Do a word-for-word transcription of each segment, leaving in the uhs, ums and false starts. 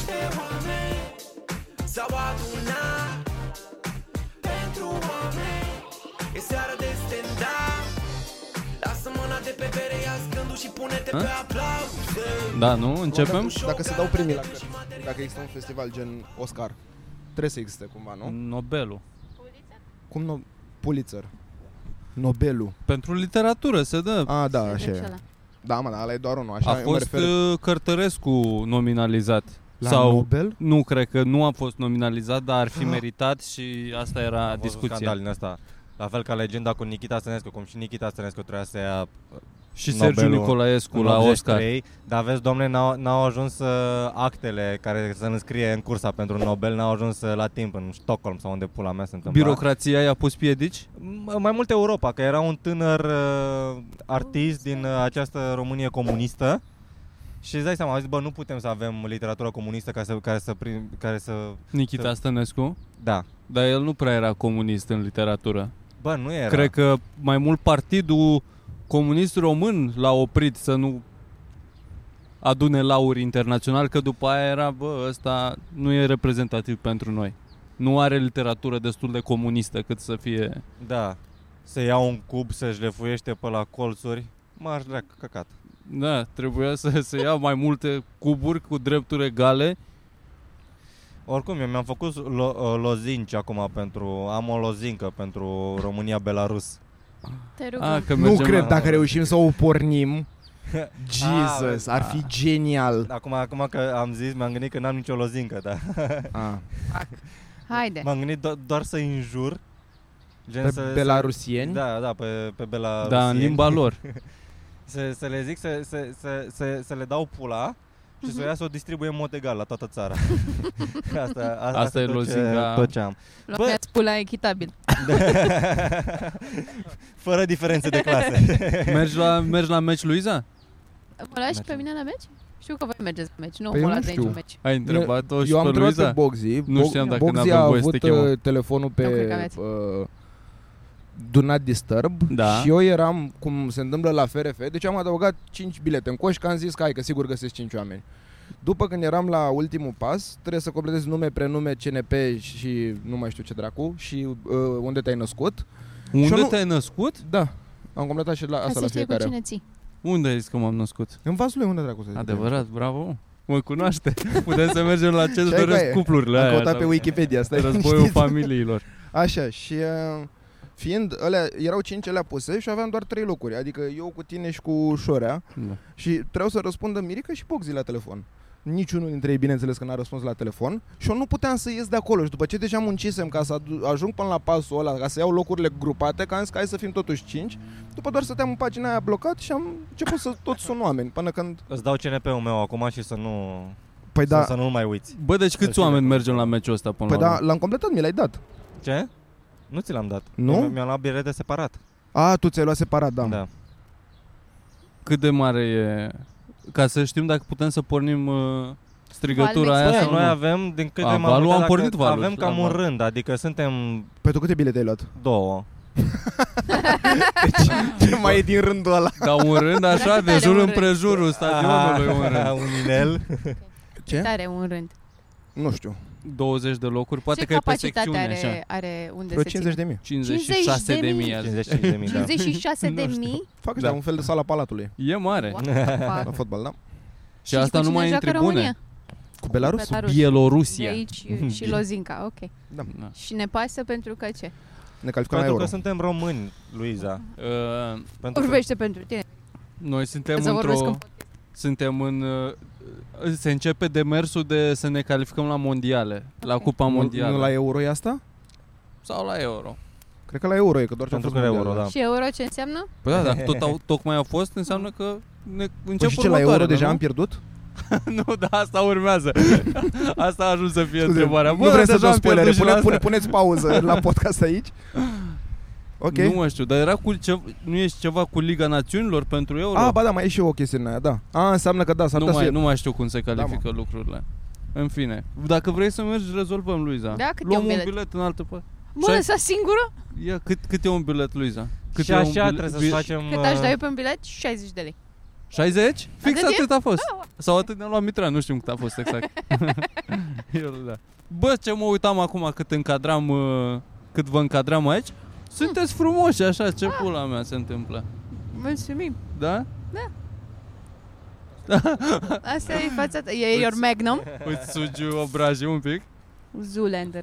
niște oameni s-au adunat pentru oameni. E seara de stand-up. Lasă mâna de pe bere, ia scându și pune-te pe aplauze. Da, nu? Începem? Dacă, dacă se dau premii la cărți, dacă există un festival gen Oscar, trebuie să existe cumva, nu? Nobelul. Cum no... Pulitzer. Nobelul. Pentru literatură se dă. Ah, da, așa e. Da, mă, dar ăla e doar unul. Așa, a fost refer... Cărtărescu nominalizat. La Sau Nobel? Nu, cred că nu a fost nominalizat, dar ar fi meritat și asta era a discuția. Scandal din asta. La fel ca legenda cu Nikita Stănescu, cum și Nikita Stănescu trebuia să ia și Sergiu Nicolaescu la Oscar. Dar vezi, domne, n-au, n-au ajuns uh, actele care să înscrie în cursa pentru Nobel, n-au ajuns uh, la timp în Stockholm sau unde pula mea se întâmpla. Birocrația i-a pus piedici? M- mai mult Europa, că era un tânăr uh, artist din uh, această Românie comunistă. Și îți dai seama, am zis, bă, nu putem să avem literatură comunistă care să... Care să, prim, care să Nikita să... Stănescu? Da. Dar el nu prea era comunist în literatură. Bă, nu era. Cred că mai mult Partidul Comunist Român l-a oprit să nu adune lauri internațional, că după aia era, bă, ăsta nu e reprezentativ pentru noi. Nu are literatură destul de comunistă cât să fie... Da. Să ia un cub, să-și lefuiește pe la colțuri, m-aș drea căcat. Da, trebuia să se ia mai multe cuburi cu drepturi egale. Oricum, eu mi-am făcut lo- lozinci acum pentru... Am o lozincă pentru România-Belarus. Te rugăm. A, că Nu cred, la... dacă reușim să o pornim. Jesus, a, ar fi genial. Acum, acum că am zis, m-am gândit că n-am nicio lozincă, da. A. Haide. M-am gândit do- doar să înjur. Gen Pe să, belarusieni? Da, da, pe, pe belarusieni. Da, în limba lor. să, să le zic să, să, să, să, să le dau pula și să o ia să o distribuie în mod egal la toată țara. asta, a, asta, asta e tot lozinca. Ce, tot ce am. Luați pula echitabil. Fără diferențe de clase. mergi, la, mergi la meci, Luiza? Mă lași pe mine la meci? Știu că voi mergeți la meci, nu Păi mă eu nu luați de știu. niciun meci. Ai întrebat-o și Eu am pe întrebat Luiza? pe Boxy. Nu știam dacă Boxy n-avem a voie să avut te chemăm. uh, telefonul Nu cred că pe aveți. uh, Do Not Disturb. Da. Și eu eram, cum se întâmplă la F R F, deci am adăugat cinci bilete în coș, că am zis că hai, că sigur găsesc cinci oameni. După când eram la ultimul pas, trebuie să completez nume, prenume, C N P și nu mai știu ce dracu și uh, unde te-ai născut. Unde nu... te-ai născut? Da, am completat și la Ca asta să la știi cu fiecare. cine ții. Unde ai zis că m-am născut? În Vaslui, unde dracu să zic? Adevărat, bravo. Mă cunoaște. Putem să mergem la ce-ți Ce ai, doresc băie? cuplurile Am aia. căutat sau pe Wikipedia, stai Războiul liniștit. familiilor. Așa, și uh, fiind, alea, erau cinci alea puse și aveam doar trei locuri. Adică eu cu tine și cu Șorea. Da. Și trebuiau să răspundă Mirica și Boxy la telefon. Niciunul dintre ei, bineînțeles, că n-a răspuns la telefon. Și eu nu puteam să ies de acolo. Și după ce deja muncisem ca să ajung până la pasul ăla, ca să iau locurile grupate, că am zis că hai să fim totuși cinci. După doar stăteam în pagina aia blocat și am început să tot sun oameni. Până când... Îți dau C N P-ul meu acum și să nu... Păi da, să, să nu mai uiți. Bă, deci câți oameni mergem la meciul ăsta până păi la da, urmă? l-am completat, mi l-ai dat. Ce? Nu ți l-am dat. Nu? Eu mi-am luat bilete separat. A, tu ți-ai luat separat, da. Da. Cât de mare e... Ca să știm dacă putem să pornim uh, strigătura Val aia Mexican. sau Noi nu. avem, din câte A, m-am valul, uitat, am pornit dacă valul avem la cam un val. rând, adică suntem Păi tu câte bilete ai luat? două. Ce mai e din rândul ăla? Da, un rând așa, Dar cât de are jur un împrejurul stadionului un rând. un inel. Ce? Tare un rând. Nu știu. douăzeci de locuri, poate Ce că e pe capacitate secțiune are, așa. are unde Vreo se ține? cincizeci de mii. cincizeci și șase de mii. cincizeci și cinci de mii, da. cincizeci și șase de mii? Fac Da. da. un fel de sala Palatului. E mare. What the fuck? La fotbal, da? Și asta cu nu cine mai e în joacă tribune. România? Cu Belarus? Belarus. De Bielorusia. aici și Lozinca, ok. Da. Da. Și ne pasă pentru că ce? Ne calificăm la Pentru Euro. că suntem români, Luiza. Uh, Pentru că... Urbește pentru tine. noi suntem Să vorbesc într-o... în- Suntem în... Uh, se începe demersul de să ne calificăm la mondiale, la Cupa Nu, Mondială. nu la Euro e asta? Sau la Euro. Cred că la Euro e, că doar ce-a Pentru fost că mondial, Euro, da. Și euro ce înseamnă? Păi da, dacă tot au, tocmai a fost, înseamnă că ne încep Păi și ce, la Euro următoarele, deja nu? am pierdut? Nu, da, asta urmează. Asta a ajuns să fie Scuze, întrebarea. nu vreți să deja dau am spoilere, pierdut și pune, la pune, asta. puneți pauză la podcast aici. Ok. Nu mă știu, dar era cu ce, nu ești ceva cu Liga Națiunilor pentru Euro? Ah, ba da, mai e și eu o chestie în aia, da. Ah, înseamnă că da, s-ar nu, putea mai, să... nu mai știu cum se califică Da, lucrurile. În fine, dacă vrei să mergi, rezolvăm, Luiza. Da, cât e Luăm un un bilet? bilet în altă parte. Mă, lăsa singură? Ia, cât, cât e un bilet, Luiza? Cât Și e un așa bilet? trebuie să bi- facem... Cât aș da eu pe un bilet? șaizeci de lei. șaizeci? Fix Atât e? atât a fost. Sau atât ne-a luat Mitran, nu știu cât a fost exact. Eu, da. Bă, ce mă uitam acum cât încadram, uh, cât vă încadram aici. Sunteți frumoși așa, ce pula mea se întâmplă. Mulțumim. Da? Asta e fața ta. E your magnum? Îți sugi obrajii un pic? Zoolander.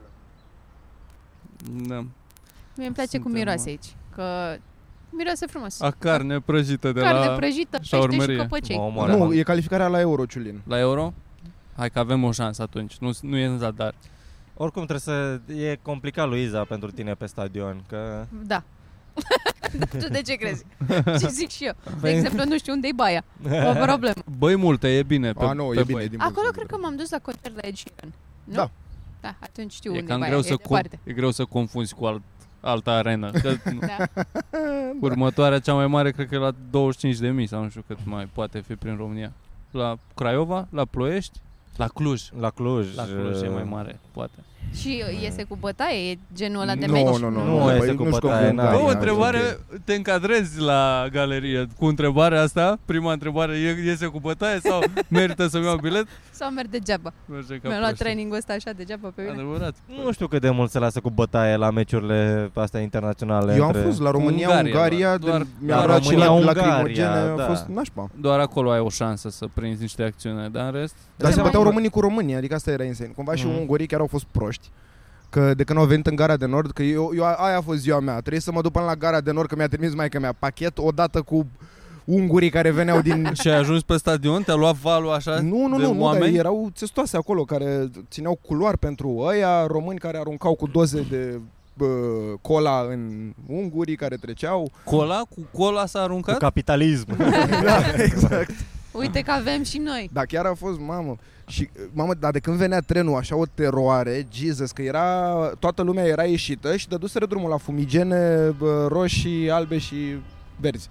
Da. Mie îmi place Suntem, cum miroase aici. Că miroase frumos. A carne prăjită de Carne la prăjită, pește și șaurmerie. căpăcei. Mă omoară. Nu, e calificarea la Euro, Ciulin. La Euro? Hai că avem o șansă atunci. Nu, nu e în zadar. Oricum trebuie să... E complicat, Luiza, pentru tine pe stadion, că... Da. Tu de ce crezi? Ce zic și eu? De Păi- exemplu, nu știu unde e baia. O problemă. Băi multe, e bine. Pe, A, nu, pe e bine, băi. din Acolo punct cred de că m-am dus la concert la Ed Sheeran. Nu? Da. Da, atunci știu E unde cam e baia. greu E să, com- departe. e greu să confunzi cu alt, altă arenă. Că, nu. Da. Următoarea cea mai mare cred că e la douăzeci și cinci de mii sau nu știu cât mai poate fi prin România. La Craiova, la Ploiești, la Cluj. La Cluj... La Cluj e mai mare, poate. Și iese cu bătaie? E genul ăla de Nu, meci? nu, nu, Nu, nu, este băi, cu nu știu bătaie, cum n-ai. da, Bă, o e, întrebare, ok. te încadrezi la galerie cu întrebarea asta? Prima întrebare, e- iese cu bătaie sau merită să-mi iau bilet? Sau merg degeaba? Merge ca Mi-am luat proști. trainingul ăsta așa degeaba pe mine. Adevărat. Nu știu cât de mult se lasă cu bătaie la meciurile astea internaționale. Eu am între... fost la România, Ungaria, Ungaria, doar- de, mi-am La luat și România, la Ungaria, lacrimogene, da. a fost nașpa. Doar acolo ai o șansă să prinzi niște acțiune, dar în rest... Dar se mai băteau mult. românii cu românii, adică asta era insane. Cumva și Mhm. ungurii chiar au fost proști. Că de când au venit în Gara de Nord, că eu, eu aia a fost ziua mea. Trebuie să mă duc până la Gara de Nord, că mi-a trimis maica mea pachet odată cu ungurii care veneau din... Și ai ajuns pe stadion? Te-a luat valul așa Nu, nu, de nu, nu, dar oameni? erau țestoase acolo care țineau culoar pentru ăia, români care aruncau cu doze de bă, cola în ungurii care treceau. Cola? Cu cola s-a Cu aruncat? capitalism. Da, exact. Uite că avem și noi. Da, chiar a fost, mamă. Și, mamă, dar de când venea trenul, așa o teroare, Jesus, că era, toată lumea era ieșită și dăduseră drumul la fumigene bă, roșii, albe și verzi.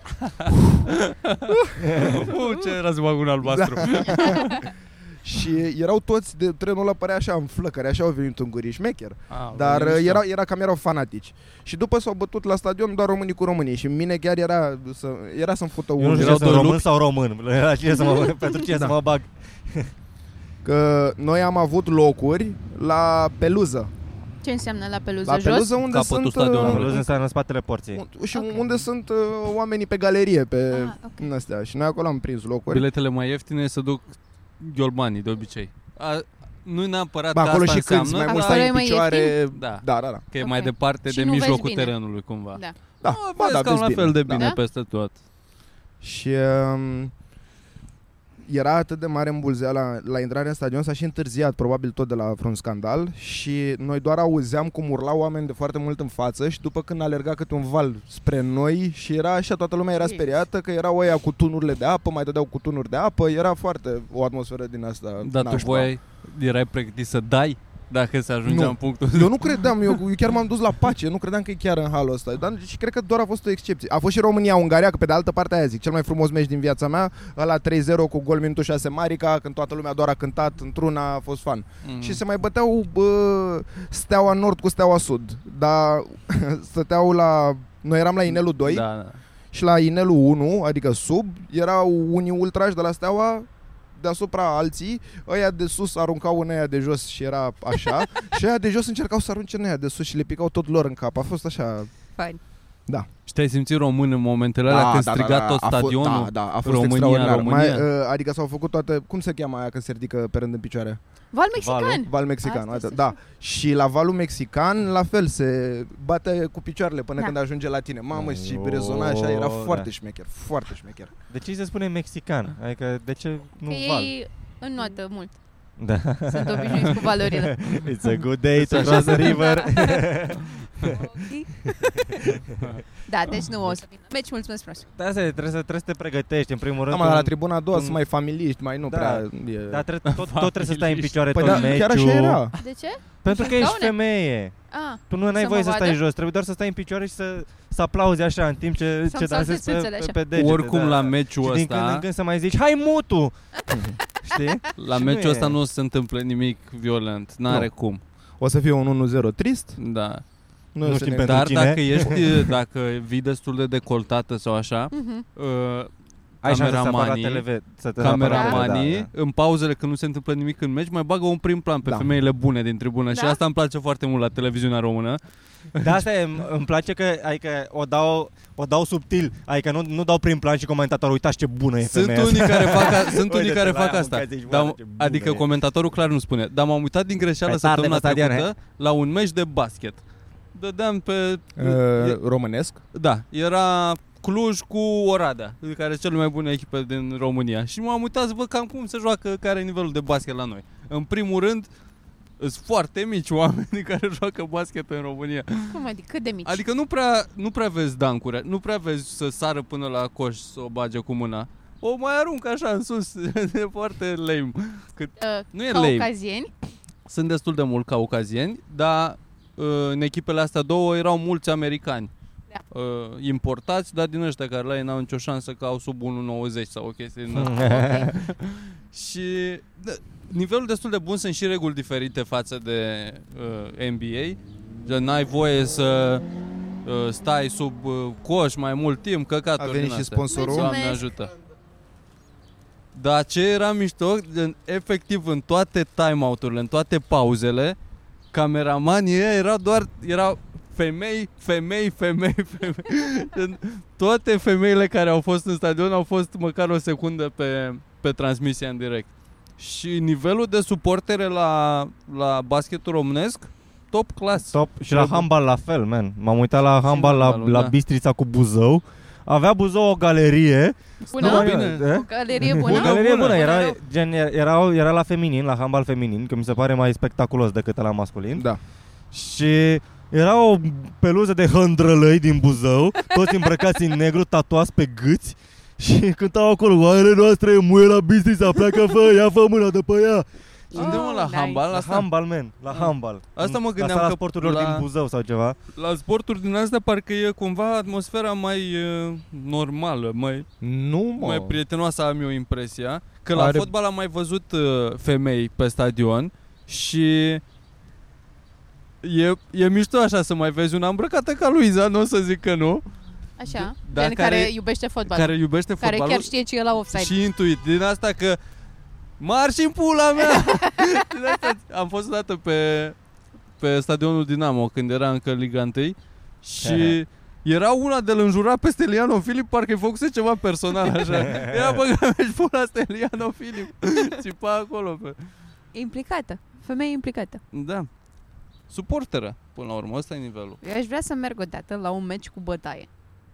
uh, ce era să bag un albastru? Și erau toți, de trenul ăla părea așa în flăcări, așa au venit ungurii, șmecher. Ah, Dar mișto. era, era cam erau fanatici. Și după s-au bătut la stadion doar românii cu românii. Și mine chiar era, să, era să-mi fută Eu nu unul. știu Erau ce sunt, doi român lupi? sau român. La cine să mă, pentru cine Da. să mă bag. Că noi am avut locuri la peluză. Ce înseamnă la peluză La jos? peluză unde Capătul sunt... stadionului. uh, Peluză înseamnă în spatele porții. un- Și Ok. unde sunt uh, oamenii pe galerie, pe Ah, ok. în astea. Și noi acolo am prins locuri. Biletele mai ieftine se duc ghiolbanii de obicei. A, nu neapărat Ba, că acolo asta și cânti, înseamnă, mai mult dar Acolo stai e în mai picioare. ieftin? Da. Da, da, da. că e Ok. mai departe Și de nu vezi mijlocul bine. terenului cumva. Da. Da, Nu, ba, vezi da, cam vezi la bine. fel de Da. bine Da? peste tot. Și um, era atât de mare îmbulzeala la intrarea în stadion, s-a și întârziat, probabil tot de la vreun scandal. Și noi doar auzeam cum urlau oameni de foarte mult în față. Și după când alerga câte un val spre noi, și era așa, toată lumea era speriată, că erau ăia cu tunurile de apă, mai dădeau cu tunuri de apă. Era foarte o atmosferă din asta Dar tu nașpa. voiai, erai pregătit să dai dacă se ajungea Nu. în punctul Eu nu credeam, eu, eu chiar m-am dus la pace, nu credeam că e chiar în halul ăsta. Dar și cred că doar a fost o excepție. A fost și România-Ungaria, că pe de altă parte aia zic, cel mai frumos meci din viața mea, ăla trei zero cu gol minutul șase Marica, când toată lumea doar a cântat într-una, a fost fan. Mm. Și se mai băteau bă, Steaua Nord cu Steaua Sud. Dar stăteau la... Noi eram la Inelul doi Da, da. și la Inelul unu, adică sub, erau unii ultrași de la Steaua, deasupra alții, ăia de sus aruncau în ăia de jos și era așa, și ăia de jos încercau să arunce în ăia de sus și le picau tot lor în cap. A fost așa... Fain. Da. Și te-ai simțit român în momentele alea când striga tot A fost- stadionul? Da, da, a fost România, extraordinar. România. Mai, uh, adică s-au făcut toate... Cum se cheamă aia când se ridică pe rând în picioare? Val mexican. Valul. Val mexican. Asta Asta, se da. Și la valul mexican, la fel, se bate cu picioarele până Da. când ajunge la tine. Mamă, și Oh, rezona așa, era da. foarte șmecher, foarte șmecher. De ce se spune mexican? Adică de ce nu Că val? ei înnoată mult. Da. Sunt obișnuiți cu valorile. It's a good day to cross the river. Da, deci nu o să vină. Meci, mulțumesc frumos. Da, asta e, trebuie să, trebuie să te pregătești în primul Da, rând. mă, dar la un- tribuna a doua un- sunt mai familiști, mai nu Da. prea... E... Da, trebuie, tot, tot trebuie să stai în picioare Păi tot da, meciul. chiar așa era. De ce? Pentru că Să ești scaune? femeie. Ah, Tu nu ai Să voie mă să stai vadă? jos, trebuie doar să stai în picioare și să, să aplauzi așa în timp ce, Să-mi ce dansezi saltezi pe, țâțele pe, așa. pe degete. Oricum da. la meciul Și din când în ăsta, când să mai zici, hai mutu! Știi? la Și meciul nu ăsta e. nu se întâmplă nimic violent, n-are Nu. cum. O să fie un unu zero trist. Da. Noi Nu o să știm ne- pentru Dar cine? dacă ești, dacă vii destul de decoltată sau așa, mhm. uh, Ai șansa să apară la cameramanii, tele, să te cameramanii da, da. în pauzele când nu se întâmplă nimic în meci, mai bagă un prim plan pe Da. femeile bune din tribună Da? și asta îmi place foarte mult la televiziunea română. Da, asta e, îmi place că, adică, o dau, o dau subtil, adică nu, nu dau prin plan și comentatorul, uitați ce bună e Sunt femeia unii asta. care fac, a, sunt unii Uite-te care la fac ea, asta. mâncați aici, Dar, bă, ce bună adică e. comentatorul clar nu spune. Dar m-am uitat din greșeală Pe tarde, săptămâna pe stadion, trecută la un meci de basket. Dădeam pe... Uh, românesc? Da, era Cluj cu Oradea, care sunt cele mai bune echipe din România. Și m-am uitat să văd cam cum se joacă, care e nivelul de basket la noi. În primul rând, sunt foarte mici oameni care joacă basket în România. Cum adică, cât de mici? Adică nu prea, nu prea vezi dancuri, nu prea vezi să sară până la coș să o bage cu mâna. O mai aruncă așa în sus, e foarte lame. Cât, uh, nu e lame. caucazieni? Sunt destul de mult caucazieni, dar uh, în echipele astea două erau mulți americani. Da. Uh, importați, dar din ăștia care la ei n-au nicio șansă că au sub unu virgulă nouăzeci sau o chestie din asta. Și da, nivelul destul de bun, sunt și reguli diferite față de uh, N B A. De n-ai voie să uh, stai sub uh, coș mai mult timp, căcaturi A venit din și astea. sponsorul. Doamne ajută. Dar ce era mișto, în, efectiv în toate time-out-urile, în toate pauzele, cameramanii ăia erau doar, erau femei, femei, femei, femei. Toate femeile care au fost în stadion au fost măcar o secundă pe, pe transmisia în direct. Și nivelul de suportere la, la basketul românesc, top class. Top. Și la handball la fel, man. M-am uitat la handball la, handball-ul, la da. Bistrița cu Buzău. Avea Buzău o galerie. Bună? Da, Nu, bine. de? O galerie bună? O galerie bună, Bună, era, rău. gen, era, era la feminin, la handball feminin, că mi se pare mai spectaculos decât la masculin. Da. Și era o peluză de hândrălăi din Buzău, toți îmbrăcați în negru, tatuați pe gâți. Și cântau acolo, oarele noastre, muie la Bistrița, pleacă, fă, ia fă mâna de pe ea. Suntem Oh, la nice. handball, La asta? handball, man, la Ah. handball. Asta mă La gândeam sala că sporturilor la- din Buzău sau ceva. La sporturi din astea parcă e cumva atmosfera mai uh, normală, mai, Nu, mă. mai prietenoasă, am eu impresia. Că la Are- fotbal am mai văzut uh, femei pe stadion și e, e mișto așa să mai vezi una îmbrăcată ca Luiza, nu o să zic că nu, Așa, Da, gen care- care, iubește fotbalul. care iubește Care fotbalul chiar știe ce e la offside. și intuit. Din asta că marș în pula mea! Din asta am fost odată pe, pe stadionul Dinamo când era încă Liga unu și era una de-l înjura pe Steliano Filip, parcă-i făcuse ceva personal așa. Era băgat și pula Steliano Filip. Țipa acolo pe... E implicată. Femeie implicată. Da. Suporteră, până la urmă, ăsta e nivelul. Eu aș vrea să merg o dată la un meci cu bătaie.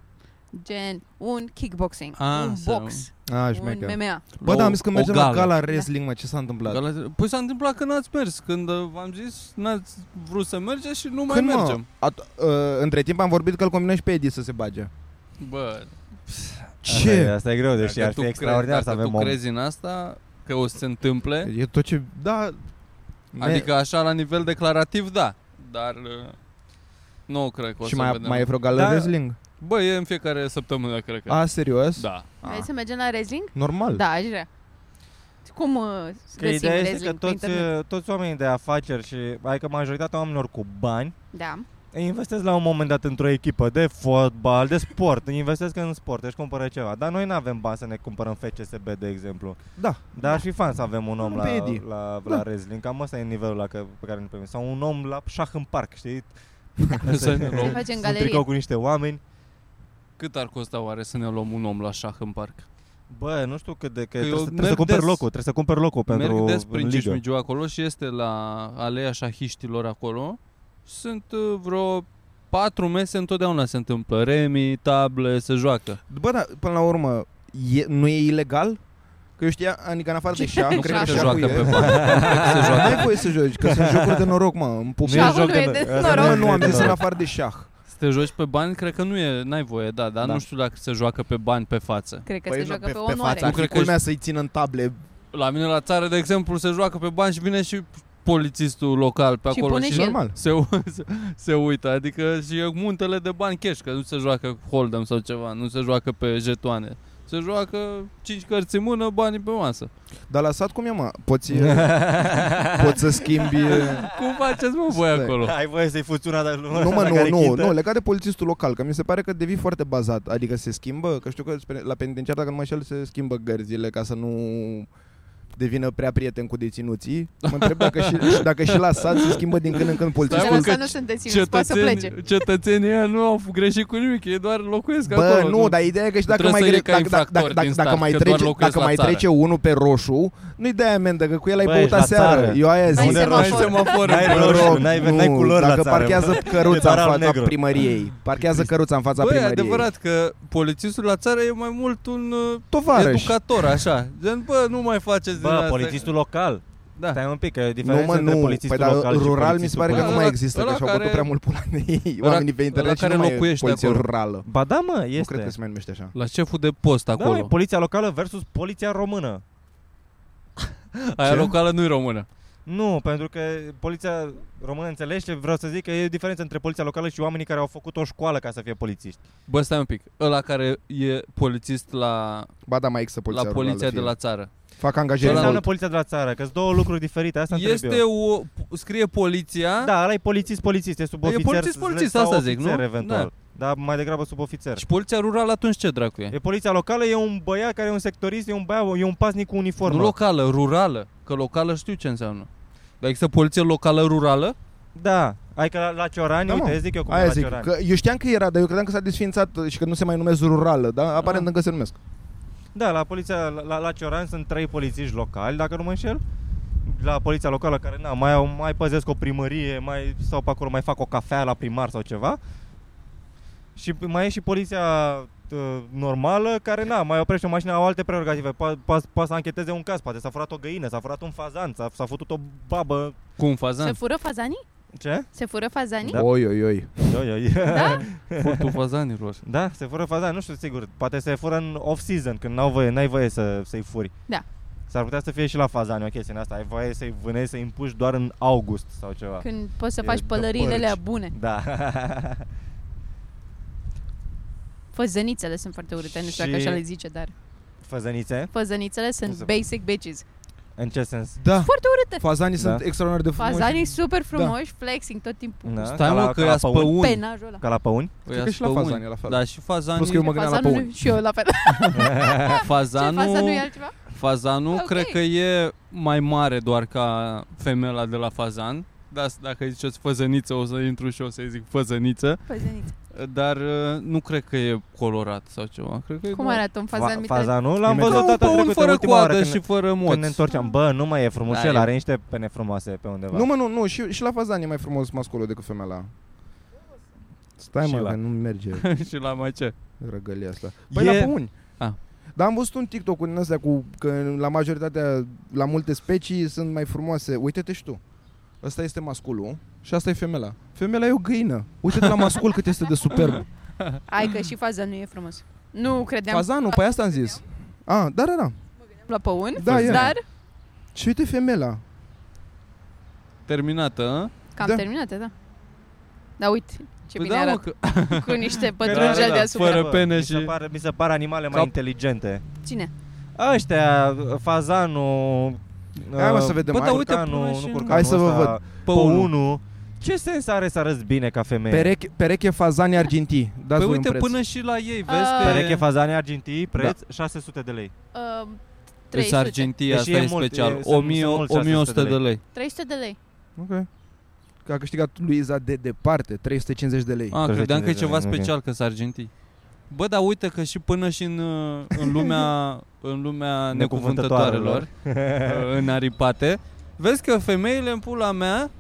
Gen, un kickboxing, Ah, un să- box, A, un șmecher. M M A. Bă, dar am zis că O mergem la gală. gala wrestling, mă, ce s-a întâmplat? Gala- Păi s-a întâmplat că n-ați mers. Când uh, v-am zis, n-ați vrut să mergeți și nu mai Când, mă? mergem. At- uh, între timp am vorbit că îl combinăm și pe Edi să se bage. Bă, Asta e, asta e greu, deși dacă ar tu fi extraordinar crezi, să dacă avem tu om. crezi în asta, că o să se întâmple, E tot ce... Da... adică așa la nivel declarativ, da. Dar uh, nu cred că o și să mai, vedem. mai e vreo gală Da. wrestling? Bă, e în fiecare săptămână, cred că. A, serios? Da. Vrei să mergem la wrestling? Normal. Da, aș vrea. Cum uh, Că găsim ideea este că wrestling pe toți, internet? toți oamenii de afaceri și adică majoritatea oamenilor cu bani Da. investesc la un moment dat într-o echipă de fotbal, de sport, investesc în sport, își cumpără ceva. Dar noi nu avem bani să ne cumpărăm F C S B, de exemplu. Da. Dar ar fi fan să avem un om la, Pe Edi. la, Da. la wrestling, cam ăsta e nivelul la că, pe care ne primim. Sau un om la șah în parc, știi? Să ne Să luăm. facem Un galerie. tricou cu niște oameni. Cât ar costa oare să ne luăm un om la șah în parc? Bă, nu știu cât de... Că Că trebuie, eu să, trebuie merg să cumperi des- locul, trebuie să cumperi locul pentru Merg des în prin ligă. Cismigiu acolo și este la aleea șahiștilor acolo. Sunt uh, vreo patru mese, întotdeauna se întâmplă. Remi, table, se joacă. Bă, dar până la urmă, e, nu e ilegal? Că eu știam, adică în afară de șah, Nu cred cred că că șahul joacă e. pe bani. Nu cred că se joacă. N-ai voie să joci, că sunt jocuri de noroc, mă, în pup. Nu e Șahul joc nu de e nor- de asta noroc. Nu, nu, am de zis în noroc. afară de șah. Să te joci pe bani, cred că nu e, n-ai voie, da, dar Da. nu știu dacă se joacă pe bani pe față. Cred că Păi se nu, joacă pe, pe, pe onoare. fața Nu cred că culmea ești- să-i țină în table. La mine la țară, de exemplu, se joacă pe bani și vine și polițistul local pe Și acolo pune și și el. Normal. se, u- se, se uită, adică și e muntele de bani cash, că nu se joacă Hold'em sau ceva, nu se joacă pe jetoane. Se joacă cinci cărți în mână, banii pe masă. Dar la sat cum e, mă? Poți, poți să schimbi... Cum faceți, mă, voi Stai. acolo? Ai voie să-i fuți una, dar Nu, mă, nu, nu, nu, legat de polițistul local, că mi se pare că devii foarte bazat, adică se schimbă, că știu că la penitenciar, dacă nu mă înșel, se schimbă gărzile ca să nu devină prea prieten cu deținuții. Mă întreb dacă și, dacă și la sat se schimbă din când în când Dar polițistul. la sat nu sunt deținuți, poate să plece. Cetățenii ăia nu au greșit cu nimic, ei doar locuiesc Bă, acolo. nu, dar ideea e că și dacă mai, Trebuie să gre- iei ca dacă, dacă, infractori dacă, din dacă start, mai că doar trece, locuiesc dacă la mai țară. trece unul pe roșu, nu-i de aia amendă, că cu el ai Băi, băut ești la aseară. țară. Eu aia zic. Ai semafor. Ai semafor. N-ai în roșu, rog. n-ai- Nu, n-ai culori la dacă țară, parchează bă. căruța E doar în fața alb-negru. primăriei. Parchează căruța în fața Băi, e primăriei. adevărat că polițistul la țară e mai mult un uh, Tovarăș. educator, așa. Gen, bă, nu mai faceți din Bă, asta. polițistul local. Da. Stai un pic, că e Nu, diferență mă, între nu. polițistul Păi, dar local și rural mi se polițistul pare că nu politic. mai există, ăla că și-au care- bătut prea mult pula de ei. Ăla- Oamenii pe ăla internet și care nu mai e locuiește poliție acolo. rurală. Ba da, mă, Nu cred este. că se mai numește așa. La șeful de post Da, acolo. mă, poliția locală versus poliția română. Aia Ce? locală nu-i română. Nu, pentru că poliția română, înțelegi ce vreau să zic? Că e diferență între poliția locală și oamenii care au făcut o școală ca să fie polițiști. Bă, stai un pic. Ăla care e polițist la, Ba da, mai există poliția la poliția rurală, de fie. la țară. Fac Ce angajări înseamnă mult. poliția de la țară? Că sunt două lucruri diferite, asta întreb Este eu. o... Scrie poliția Da, ăla e polițist, polițist, e sub E ofițer. polițist, polițist, sau asta zic, ofițer, nu? eventual. Dar mai degrabă sub ofițer. și poliția rurală atunci ce dracu e? E poliția locală, e un băiat care e un sectorist, e un băiat, e un pasnic cu uniformă. Nu locală, rurală. Că locală știu ce înseamnă. Dar există poliție locală rurală? Da, ai că la, la Ciorani, Da, mă. uite, zic eu cum e Aia la zic, Ciorani. că eu știam că era, dar eu credeam că s-a desființat și că nu se mai numesc rurală, dar aparent Ah. încă se numesc. Da, la poliția la, la, la Ciorani sunt trei polițiști locali, dacă nu mă înșel. La poliția locală care na, mai, au, mai păzesc o primărie, mai stau pe acolo, mai fac o cafea la primar sau ceva. Și mai e și poliția uh, normală care na, mai oprește o mașină, au alte prerogative. Poate po- po- să ancheteze un caz, poate s-a furat o găină, s-a furat un fazan, s-a, s-a făcut o babă. Cum Se fazan? fură fazanii? Ce? Se fură fazanii? Da. Oi, oi, oi. Yo, yo, yo. Da? Furtul fazanilor. Da, se fură fazan, nu știu sigur. Poate se fură în off-season, când n-au voie, n-ai voie să, să-i furi. Da. S-ar putea să fie și la fazani o chestie în asta. Ai voie să-i vânezi, să-i împuși doar în august sau ceva. Când poți să E faci de pălăriile părci. alea bune. Da. Făzănițele sunt foarte urâte, nu știu Și- dacă așa le zice, dar Făzănițe? făzănițele sunt se- basic bitches. În ce sens? Da, Foarte urâte. fazanii Da. sunt extraordinar de frumoși. Fazanii super frumoși, flexing tot timpul. Da, Stai, ca mă, la- că ca la ia păuni? spăuni. Penajul ăla. Ca la păuni? Cred că și la fazani e la fel. Da, și fazanii... Plus că eu mă gândeam la Fazanul păuni. și eu la fel. Ce, Fazanul... fazanul e altceva? Fazanul Ok. cred că e mai mare doar ca femeia de la fazan. Da, dacă îi ziceți făzăniță, o să intru și o să-i zic făzăniță. Făzăniță. Dar uh, nu cred că e colorat sau ceva. Cred că e Cum doar... arată un fazan Fa- mitre? Fazanul l-am E văzut un data păun trecută, fără ultima oară, coadă când, și fără moț. când ne întorceam. Bă, nu mai e frumos, Da, el e- are niște pene frumoase pe undeva. Nu, mă, nu, nu, și, și la fazani e mai frumos masculul decât femeia. Stai, Și mă, la- că nu merge și la mai ce? răgălia asta. Păi E- la păuni. Ah. Dar am văzut un TikTok din astea cu că la majoritatea, la multe specii sunt mai frumoase. Uite-te și tu. Ăsta este masculul și asta e femeia. Femeia e o găină. Uite-te la mascul cât este de superb. Hai că și fazanul e frumos. Nu credeam Fazanul, pe asta am zis. Ah, da, da, da. la păun, Da, e. dar Și uite femeia. Terminată, a? cam Da. terminată, da. Da, uite ce Păi bine da, mă, arată, că... cu niște Da, pătrunjeli da, deasupra. fără Bă, pene mi se și- pare, mi se par animale mai Cap- inteligente. Cine? Ăștia, fazanul, Hai, mă, uh, să vedem. Bă, Hai, dar uite, curcanul, până nu și- curcanul Hai să vă ăsta, văd. Păunul. păunul. Ce sens are să arăți bine ca femeie? Pereche, pereche fazani argintii. Dați Păi voi uite, un preț. până și la ei, Ah. vezi? pe- Pereche fazane argintii, preț șase sute de lei. Uh, Pe trei sute. Sargentia, Deși asta e e mult, special. e- sunt- sunt mult o mie o sută șase sute de lei. trei sute de lei. Ok. Că a câștigat Luiza de departe, trei sute cincizeci de lei. Ah, credeam că e treizeci de ceva lei, ok. special, că Sargentii. Bă, dar uite că și până și în, uh, în lumea, în lumea necuvântătoarelor, uh, în aripate, vezi că femeile în pula mea,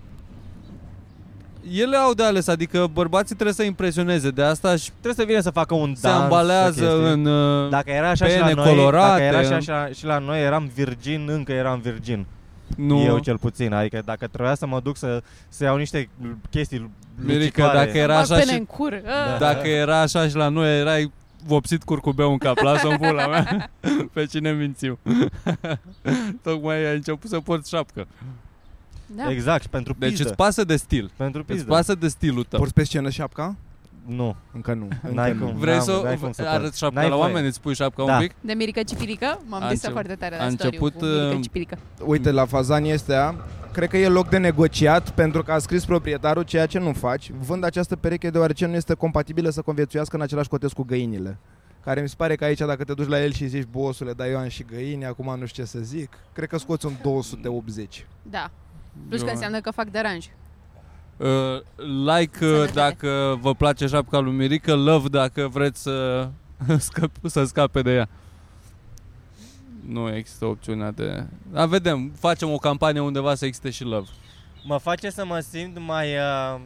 ele au de ales, adică bărbații trebuie să impresioneze, de asta și Trebuie să vină să facă un se dans. o ambalează chestie. în... uh, Dacă era așa și la pene noi, colorate, dacă era și, în- așa și la noi, eram virgin, încă eram virgin. nu, Eu cel puțin, adică dacă trebuia să mă duc să, să iau niște chestii Mirica, lucitoare. dacă era Bag așa pene și... în cur. Da. Ah. Dacă era așa și la noi, erai vopsit curcubeu în cap, lasă-mi pula mea. Pe cine mințiu? Tocmai ai început să porți șapcă. Da. Exact, și pentru Deci pizdă. îți pasă de stil. Pentru Îți pizdă. pasă de stilul tău. Porți pe scenă șapca? Nu. Încă nu. Încă N-ai nu. cum. Vrei N-am- să n-ai cum să arăți faci. șapca N-ai la voie. oameni, îți pui șapca Da. un pic? De Mirica Cipirică? M-am A disat încep- foarte tare la a story început, cu Mirica uh, Cipirică. Uite, la fazanii astea, cred că e loc de negociat pentru că a scris proprietarul, ceea ce nu faci. Vând această pereche deoarece nu este compatibilă să conviețuiască în același coteț cu găinile. Care mi se pare că aici, dacă te duci la el și zici, bossule, dar eu am și găini, acum nu știu ce să zic, cred că scoți un două sute optzeci. Da. Plus că Eu- înseamnă că fac deranj. Uh, like uh, Sănătate. dacă vă place șapca lui Mirica, love dacă vreți să, scap, să scape de ea. Nu există opțiunea de... Da, vedem, facem o campanie undeva să existe și love. Mă face să mă simt mai uh,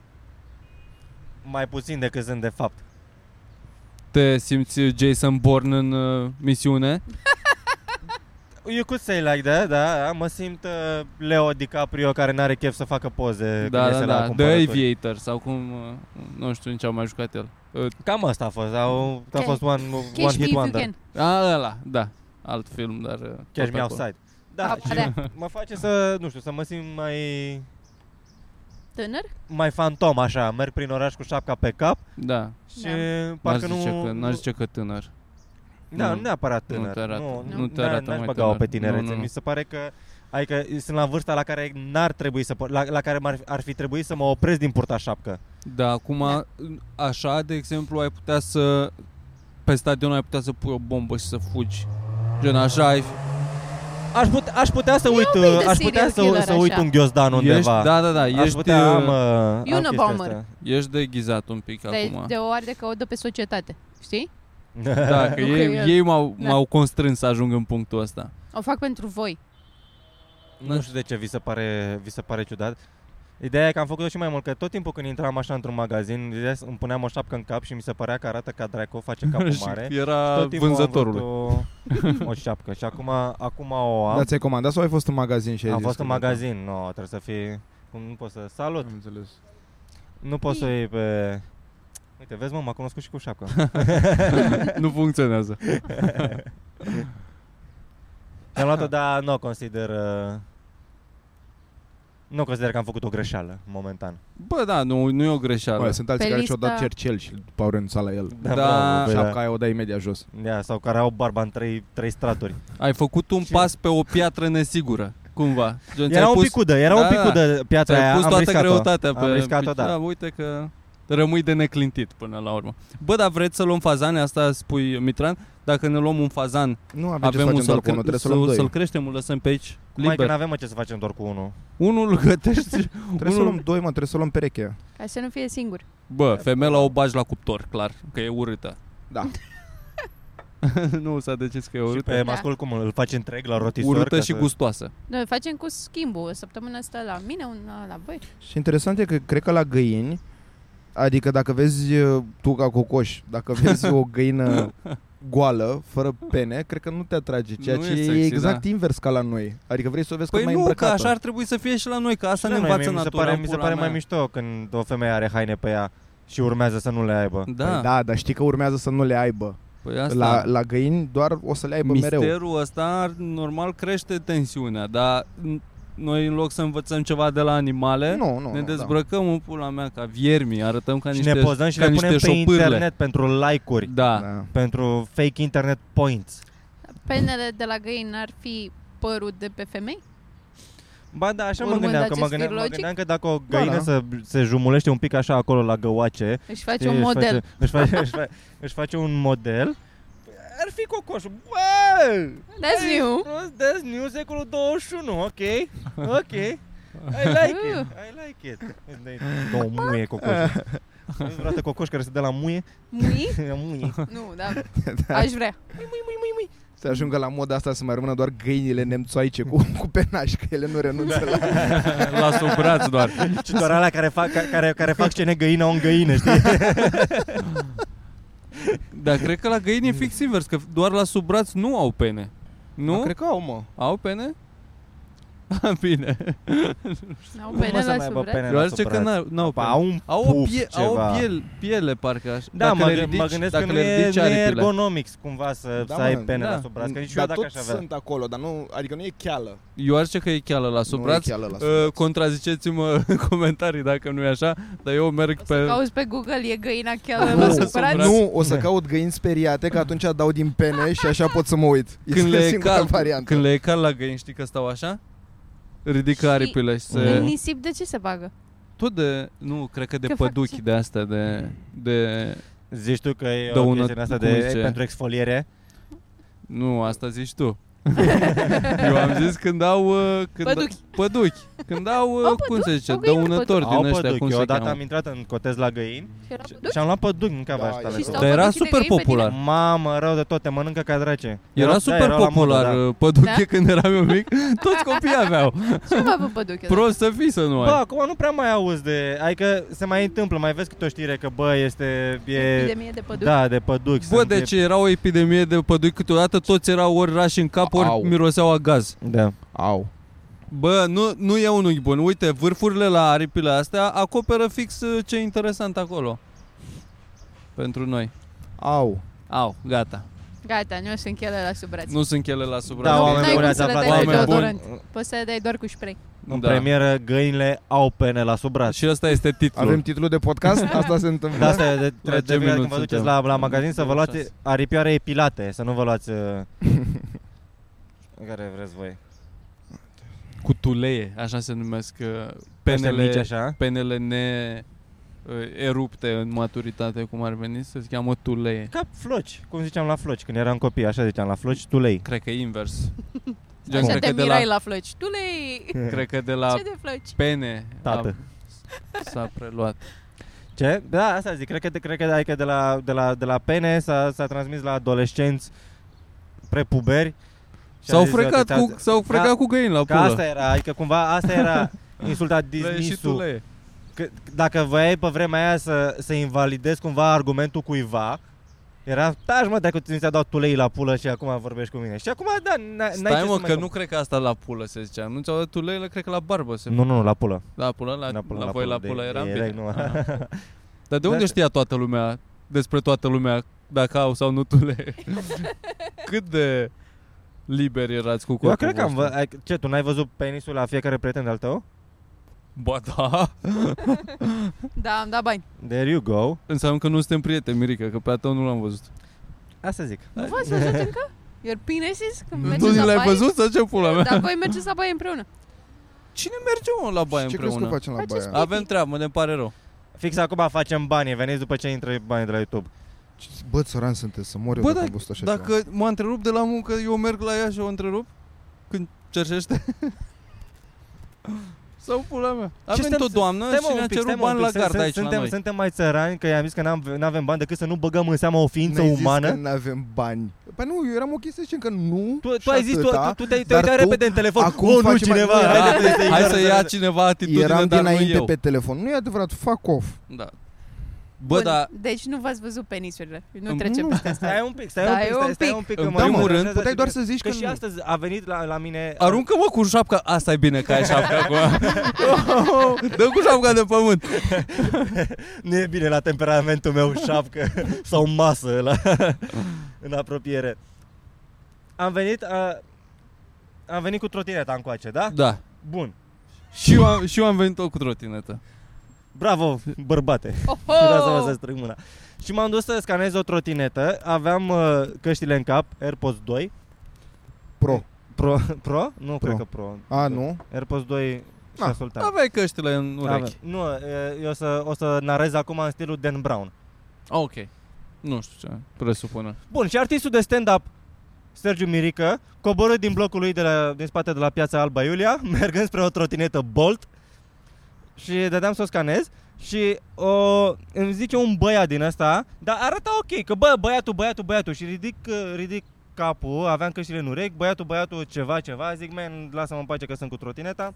mai puțin decât sunt de fapt. Te simți Jason Bourne în uh, misiune? You could say like that, da, mă simt uh, Leo DiCaprio care n-are chef să facă poze Da, când da, iese la da, The cumpărături. Aviator sau cum, uh, nu știu în ce a mai jucat el. Uh, Cam asta a fost, au, a Ca- fost one, Catch one me hit if you wonder. can. a, ăla, da, alt film, dar... uh, Catch tot me acolo. outside. Da, Ah, și da. mă face să, nu știu, să mă simt mai Tânăr? mai fantom așa, merg prin oraș cu șapca pe cap Da, și Da. n-aș parcă zice, nu... că, n-aș zice că tânăr. Da, Nu. nu neapărat Nu tânăr. te arată. Nu, Nu. Nu te n-a- arată n-aș mai băga-o tânăr. pe tinerețe. Nu, nu, nu. Mi se pare că adică sunt la vârsta la care n-ar trebui să po- la, la care ar, ar fi trebuit să mă opresc din purta șapcă. Da, acum, Da. așa, de exemplu, ai putea să... Pe stadion ai putea să pui o bombă și să fugi. Gen, așa ai... Aș putea, aș putea să E uit, un pic de aș putea serial să, killer, să uit așa. un ghiozdan undeva. Ești, da, da, da, Aș ești, putea, am, uh, uh, am Unabomber. chestia asta. ești deghizat un pic Dar acum. e de o arde că o dă pe societate. Știi? Da, că Nu că ei, el- ei m-au, Da. m-au constrâns să ajung în punctul ăsta. O fac pentru voi. Nu știu de ce vi se pare, vi se pare ciudat. Ideea e că am făcut-o și mai mult, că tot timpul când intram așa într-un magazin, îmi puneam o șapcă în cap și mi se părea că arată ca dracu, face capul Și mare. era Tot timpul am vânzătorul. vrut O, o șapcă și acum, acum o am. Dar ți-ai comandat sau ai fost în magazin și ai Am zis fost că în gata? magazin, nu, trebuie să fie... Cum nu pot să... Salut! Am înțeles. Nu pot să o iei pe... Uite, vezi mă, m-a cunoscut și cu șapcă. Nu funcționează. Mi-am luat-o, dar nu o consider... uh, Nu consider că am făcut o greșeală, momentan. Bă, da, nu, nu e o greșeală. Bă, sunt alții Pe care și-au dat lista- cercel și după au renunțat la el. Da, bravo, băi, Șapca aia o dai imediat jos. Ia, sau care au barba în trei, trei straturi. Ai făcut un Ce? pas pe o piatră nesigură, cumva. Gen, ți-ai Era un pus, picudă, era Da, un picudă piatra ți-ai aia, pus am toată riscat-o. greutatea pe... Am riscat-o, da. Da, uite că rămâi de neclintit până la urmă. Bă, dar vreți să luăm fazane? Asta spui, Mitran? Dacă ne luăm un fazan, Nu avem ce să avem un facem doar să-l, cu unul, cre- trebuie să luăm să, doi. să-l creștem, îl lăsăm pe aici, Mai că liber. n-avem mă ce să facem doar cu unul. Unul îl gătești. Trebuie să unul... luăm doi, mă, trebuie să luăm pereche. Ca să nu fie singur. Bă, femeia o bagi la cuptor, clar, că e urâtă. Da. Nu s-a decis că e Și urâtă. pe Da. mascul cum îl faci întreg la rotisor? Urâtă ca și să- gustoasă. Noi facem cu schimbul. Săptămâna asta la mine, una la voi. Și interesant e că cred că la găini, adică dacă vezi uh, tu ca cocoș, dacă vezi o găină goală, fără pene, cred că nu te atrage, ceea Nu ce e e, sexy, exact da. invers ca la noi. Adică vrei să o vezi Păi cât mai nu, că îmbrăcată. așa ar trebui să fie și la noi, că asta Da, ne mă, învață mie mi se natura. pare, în mi se pula pare mea. mai mișto când o femeie are haine pe ea și urmează să nu le aibă. Da, Păi da, dar știi că urmează să nu le aibă. păi asta. La, la găini doar o să le aibă mereu. Misterul ăsta normal crește tensiunea, dar n- noi în loc să învățăm ceva de la animale, Nu, nu, ne nu, dezbrăcăm în pula mea ca viermi, arătăm ca Și niște ne pozăm și ca le niște punem pe șopârle. internet pentru like-uri, Da. Da. pentru fake internet points. Penele de la găini ar fi părul de pe femei? Ba da, așa mă Urmând gândeam, că mă acest gândeam, fir mă logic? gândeam că dacă o Da, găină da. să, se jumulește un pic așa acolo la găoace, Își face știi, un model. Își face, își, face, își, face, își face un model, ar fi cocoșul. Bă! That's Hey, new. prost, That's new, secolul douăzeci și unu, ok, ok. I like it, I like it. Două muie cocoșul. Nu vreodată cocoș care se dă la muie? Mui? Muie. Nu, da. Aș vrea. Să ajungă la moda asta să mai rămână doar găinile nemțoaice cu, cu penaj, că ele nu renunță la... La sub braț doar. Și doar alea care fac, care, care fac scene găină în găină, știi? Dar cred că la găini e fix invers, că doar la sub braț nu au pene. Nu? Da, cred că au, mă. Au pene? Bine. N-au Cum pene o să la mai aibă sub pene braț? Eu la aș zice sub că braț? n-au, n-au Pa, pene. Au un Au o, puf, pie, au ceva. o piel, piele, parcă așa. Da, dacă mă, le gând- ridici, mă gândesc dacă că nu le e, ridici nu e aripile. ergonomics cumva să, Da, să ai mă, pene da. la sub braț, că nici eu Dar dacă toți aș avea. sunt acolo, dar nu, adică nu e cheală. Eu aș zice că e cheală la sub Nu braț. e cheală la sub Uh, braț. contraziceți-mă în comentarii dacă nu e așa, dar eu merg O să pe... cauți pe Google, e găina cheală Nu, la sub braț? Nu, o să caut găini speriate, că atunci dau din pene și așa pot să mă uit. Când Este le, e singura cald, variantă. când le e cald la găini, știi că stau așa? Ridică Și aripile și se... În nisip de ce se bagă? Tot de... Nu, cred că de Că fac păduchi ce? de astea, de... de Zici tu că e Dă o una- chestie din asta cum de, zice? pentru exfoliere? nu, asta zici tu. Eu am zis când au... uh, Când Păduchi. Păduchi. Când au, uh, Au cum păduchi, se zice, au găini dăunători Au din ăștia, păduchi. cum Eu se odată cheamă. am intrat în cotez la găini Și era și, păduchi? și am luat păduchi, nu că avea Da, așa și de stau tot. Dar era păduchii de super găini pe popular. tine? Mamă, rău de tot, te mănâncă ca drace. Era da, super erau la popular modă, da. uh, păduche Da? când eram eu mic. Toți copiii aveau. Ce mai vă păduche? Prost să fii să nu Bă, ai. acum nu prea mai auzi de... Adică se mai întâmplă, mai vezi câte o știre că bă, este... E, Epidemie de păduchi? da, de păduchi. Bă, sunt- deci era o epidemie de păduchi câteodată, toți erau ori rași în cap, ori Au. miroseau a gaz. Da. Au. Bă, nu, nu e un unghi bun. Uite, vârfurile la aripile astea acoperă fix uh, ce e interesant acolo. Pentru noi. Au. Au, gata. Gata, nu sunt chele la sub braț. Nu sunt chele la sub Da, braț. oameni N-ai buni, cum ați să le aflat dai de oameni buni. deodorant. Poți să le dai doar cu spray. În Da. premieră, găinile au pene la sub braț. Și ăsta este titlul. Avem titlul de podcast? Asta se întâmplă? Da, asta e de, La trebuie ce de minut când vă duceți suntem? la, la magazin să vă luați șase. aripioare epilate, să nu vă luați... Uh, care vreți voi. Cu tulee, așa se numesc uh, Penele penele, mici așa. penele ne uh, erupte în maturitate, cum ar veni, se cheamă tulee. Ca floci, cum ziceam la floci, când eram copii, așa ziceam, la floci, tulei. Cred că e invers. Gen, Așa cred te că de mirai la, la flăci. Tu le cred că de la Ce de flăci? pene Tată. a, s-a preluat. Ce? Da, asta zic, cred că, de, cred că, adică de, la, de, la, de la pene s-a, s-a transmis la adolescenți prepuberi. Și a S-au zis, frecat, "Uite, cu, s-au frecat Ca- cu găini la Că pulă. asta era, adică cumva asta era insulta Le-ai și dismisul. tulee. Că, dacă voiai pe vremea aia să, să invalidezi cumva argumentul cuiva, era, taci mă, dacă ți-a dat tulei la pulă și acum vorbești cu mine. Și acum, da, n- n-ai Stai ce mă, să că mai nu cred că asta la pulă se zicea. Nu ți-au dat tuleile, cred că la barbă se... Nu, nu, la pulă. La pulă? La, La pulă, la la voi pulă, la de- pulă era direct, bine. nu. Aha. Dar de unde Da. știa toată lumea, despre toată lumea, dacă au sau nu tule? Cât de liberi erați cu corpul Eu cred că am vostru? vă, ai- ce, tu n-ai văzut penisul la fiecare prieten de-al tău? Ba da. Da, am dat bani. There you go. Înseamnă că nu suntem prieteni, Mirica, că pe a tău nu l-am văzut. Asta zic. Nu v-ați văzut încă? Your penises? Când Nu mergeți la l-ai baie? văzut sau ce pula mea? Dar voi mergeți la baie împreună. Cine merge, mă, la baie Și ce crezi că împreună? facem la Faceți baia? Avem treabă, ne pare rău. Fix acum facem bani, veniți după ce intră banii de la YouTube. Bă, țăran sunteți, să mor eu Bă, dacă da- am văzut așa Dacă ceva. m-a întrerupt de la muncă, eu merg la ea și o întrerup? Când cerșește? Sau pula mea? A Ce venit stăm- o doamnă stai, mă, și un ne-a pic, stai, cerut mă, un bani la pic, gard sunt- aici la suntem, noi. Suntem mai țărani, că i-am zis că n-am, n-avem bani decât să nu băgăm în seama o ființă N-ai zis umană. că n-avem bani. Păi nu, eu eram ok să zicem că nu. Tu, tu și ai zis, tu, atâta, tu, tu te-ai, te dar uitai tu repede în telefon. acum Oh, nu, faci cineva, mai- Da, haide, să hai să ia cineva atitudine, Eram dar nu dinainte eu. pe telefon. Nu e adevărat, fuck off. Da. Bă, Bun, dar deci nu v-ați văzut penisurile. Nu În- trecem nu. peste asta. Stai un pic, stai Da, un pic, e stai, un stai pic. un pic. În că mă primul deranjează rând, puteai atât de- doar să zici că că și nu. astăzi a venit la, la mine... aruncă-mă cu șapca. Asta e bine că ai șapca acum. Dă cu șapca de pământ. Nu e bine la temperamentul meu șapcă sau masă la, în apropiere. Am venit, a, am venit cu trotineta încoace, da? Da. Bun. Și eu am, și eu am venit tot cu trotinetă. Bravo, bărbate. Oh, Lasă-mă oh! să strâng mâna. Și m-am dus să scanez o trotinetă. Aveam uh, căștile în cap, AirPods doi. Pro. Pro? Pro? Nu, cred că Pro. A, nu? AirPods doi și Ah, ascultam. Aveai căștile în Ave- urechi. Nu, e, eu o să, o să narez acum în stilul Dan Brown. Ok. Nu știu ce presupună. Bun, și artistul de stand-up Sergiu Mirică coborât din blocul lui de la, din spate de la Piața Alba Iulia, mergând spre o trotinetă Bolt și dădeam să o scanez și o, îmi zice un băiat din ăsta, dar arăta ok, că bă, băiatul, băiatul, băiatul și ridic, ridic capul, aveam căștile în urechi, băiatul, băiatul, ceva, ceva, zic, man, lasă-mă în pace că sunt cu trotineta.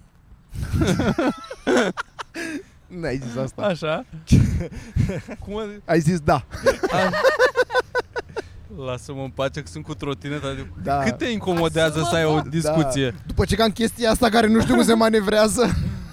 N-ai zis asta. Așa. Cum a zis? Ai zis da. Lasă-mă în pace că sunt cu trotineta. Da. Cât te incomodează Lasă-mă, să ai o mă. discuție? Da. După ce ca în chestia asta care nu știu cum se manevrează.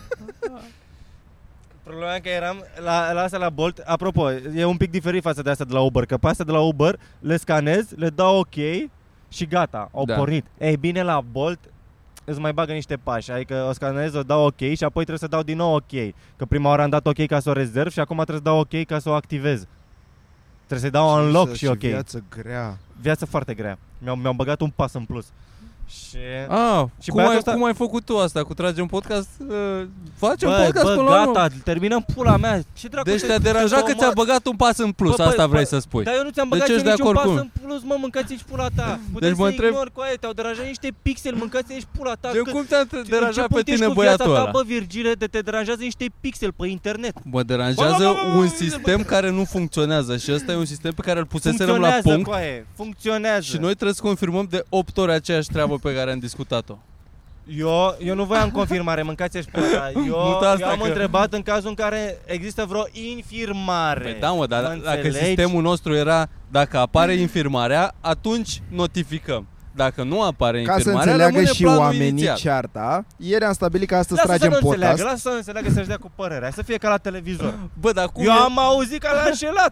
Problema e că eram la, la asta la Bolt. Apropo, e un pic diferit față de asta de la Uber. Că pe astea de la Uber le scanez, le dau ok și gata, au Da. pornit. Ei bine, la Bolt îți mai bagă niște pași. Adică o scanez, o dau ok și apoi trebuie să dau din nou ok. Că prima oară am dat ok ca să o rezerv și acum trebuie să dau ok ca să o activez. Trebuie să-i dau unlock și ok. Viață grea. Viață foarte grea. Mi-au, mi-au băgat un pas în plus. Și... Ah, Și cum, ai, băiatul ăsta- cum ai făcut tu asta? Cu tragem podcast? Uh, facem Bă, podcast bă, până la gata, urmă. terminăm pula mea. Ce dracu Deci te- te-a deranjat că te ți-a omor? băgat un pas în plus, Bă, asta bă, vrei bă, să spui. Dar eu nu ți-am Deci băgat ești de niciun acord pas cu- în plus, mă, mâncați și pula ta. Puteți Deci mă să întreb- ignori cu aia, te-au deranjat niște pixeli, mâncați și pula ta. Gen, Cât- cum te-a în ce deranjat pe punct ești tine cu băiatul viața ta, ăla? Bă, Virgile, de te deranjează niște pixeli pe internet. Mă deranjează Bă, bă, bă, bă, un bă, sistem care nu funcționează și ăsta e un sistem pe care îl puseserăm la Funcționează, punct coaie, funcționează. și noi trebuie să confirmăm de opt ori aceeași treabă pe care am discutat-o. Eu, eu nu voiam confirmare, mâncați-și pe asta. Eu, Mut asta eu am că- întrebat în cazul în care există vreo infirmare. Păi da, mă, dar Mă dacă înțelegi? sistemul nostru era dacă apare infirmarea, atunci notificăm. Dacă nu apare Ca să infirmarea, înțeleagă rămâne și planul oamenii inițial. cearta, ieri am stabilit că astăzi Lasă să tragem nu înțeleagă, podcast. lasă să nu înțeleagă, să-și dea cu părerea. Să fie ca la televizor. Bă, dar cum Eu e? am auzit că l-a înșelat.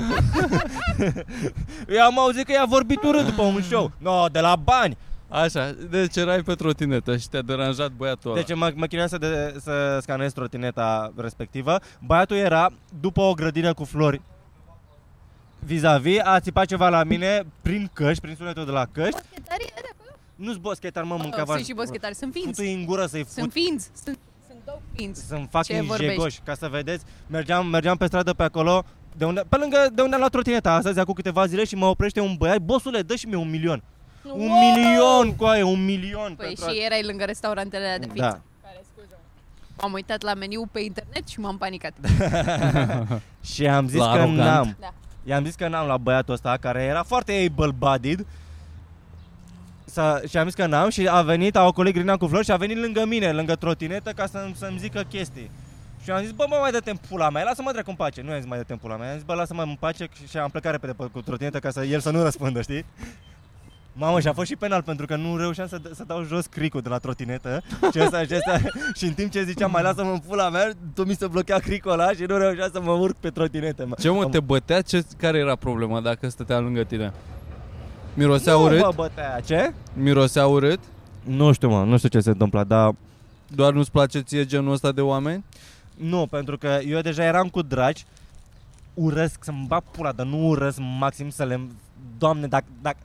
Eu am auzit că i-a vorbit urât după un show. No, de la bani. Așa, deci erai pe trotinetă și te-a deranjat băiatul ăla. Deci mă, mă chinuiam să, de, să scanez trotineta respectivă. Băiatul era după o grădină cu flori vis-a-vis, a țipat ceva la mine prin căști, prin sunetul de la căști. Boschetarii ăia de acolo? Nu-s boschetari, mă, mâncava. Sunt și boschetari, sunt ființi. Futu-i în gură să-i Sunt fut. ființi. Sunt, sunt două ființi. Să-mi Ce fucking vorbești? jegoși, ca să vedeți. Mergeam, mergeam pe stradă pe acolo, de unde, pe lângă de unde am luat trotineta astăzi, acum câteva zile și mă oprește un băiat. Bosule, dă și mie un milion. Un Wow! milion, coaie, un milion. Păi pentru și erai lângă restaurantele alea de pizza. Da. Care, scuză M-am uitat la meniu pe internet și m-am panicat. Și am zis La că arogant. n-am. Da. I-am zis că n-am la băiatul ăsta care era foarte able-bodied. Să, și am zis că n-am și a venit, a o coleg grina cu flori și a venit lângă mine, lângă trotinetă ca să, să-mi zică chestii. Și am zis, bă, mă, mai dă-te în pula mea, lasă-mă dracu în pace. Nu i-am zis, mai dă-te în pula mea, am zis, bă, lasă-mă în pace și, și am plecat repede pe, cu trotinetă ca să el să nu răspundă, știi? Mamă, și a fost și penal pentru că nu reușeam să, să dau jos cricul de la trotinetă și, ăsta, și, ăsta, și în timp ce ziceam mai lasă-mă în pula mea, tu mi se blochea cricul ăla și nu reușeam să mă urc pe trotinetă. Ce mă, te bătea? Ce, care era problema dacă stătea lângă tine? Mirosea nu, urât? Bă, bătea, ce? Mirosea urât? Nu știu, mă, nu știu ce se întâmplă, dar Doar nu-ți place ție genul ăsta de oameni? nu, pentru că eu deja eram cu dragi, urăsc să-mi bag pula, dar nu urăsc maxim să le... Doamne, dacă... dacă...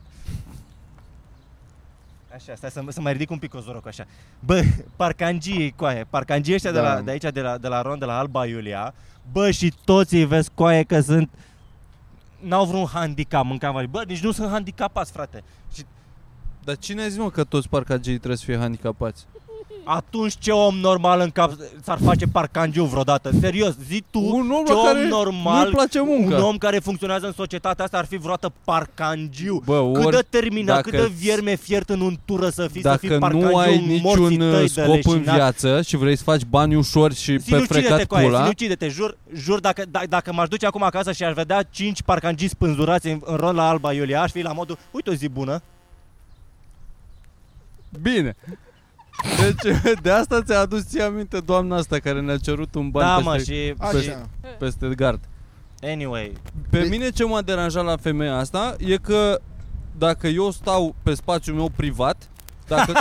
Așa, stai să, să mai ridic un pic cozorocul așa. Bă, parcangii, coaie, parcangii ăștia Da. de, la, de aici, de la, de la Ron, de la Alba Iulia, bă, și toți îi vezi, coaie, că sunt... N-au vreun handicap, mâncam, bă, nici nu sunt handicapați, frate. Și Dar cine a zis, mă, că toți parcagii trebuie să fie handicapați? atunci ce om normal în cap s-ar face parcangiu vreodată? Serios, zi tu, Un om ce la om care normal, nu-i place munca. un om care funcționează în societatea asta ar fi vreodată parcangiu. Bă, Cât ori, de terminat, dacă- cât de vierme fiert în untură să fii, să fii dacă parcangiu nu ai în morții niciun tăi uh, de scop în leșinat. viață și vrei să faci bani ușor și pe Sinucide-te, frecat coaie, pula, sinucide-te, jur, jur dacă, da, dacă m-aș duce acum acasă și aș vedea cinci parcangii spânzurați în, în rând la Alba Iulia, aș fi la modul, uite o zi bună. bine. Deci de asta ți-a adus ție aminte doamna asta care ne-a cerut un ban Da, peste, mă, și... Așa. peste gard. Anyway, Pe Deci- mine ce m-a deranjat la femeia asta e că dacă eu stau pe spațiul meu privat, dacă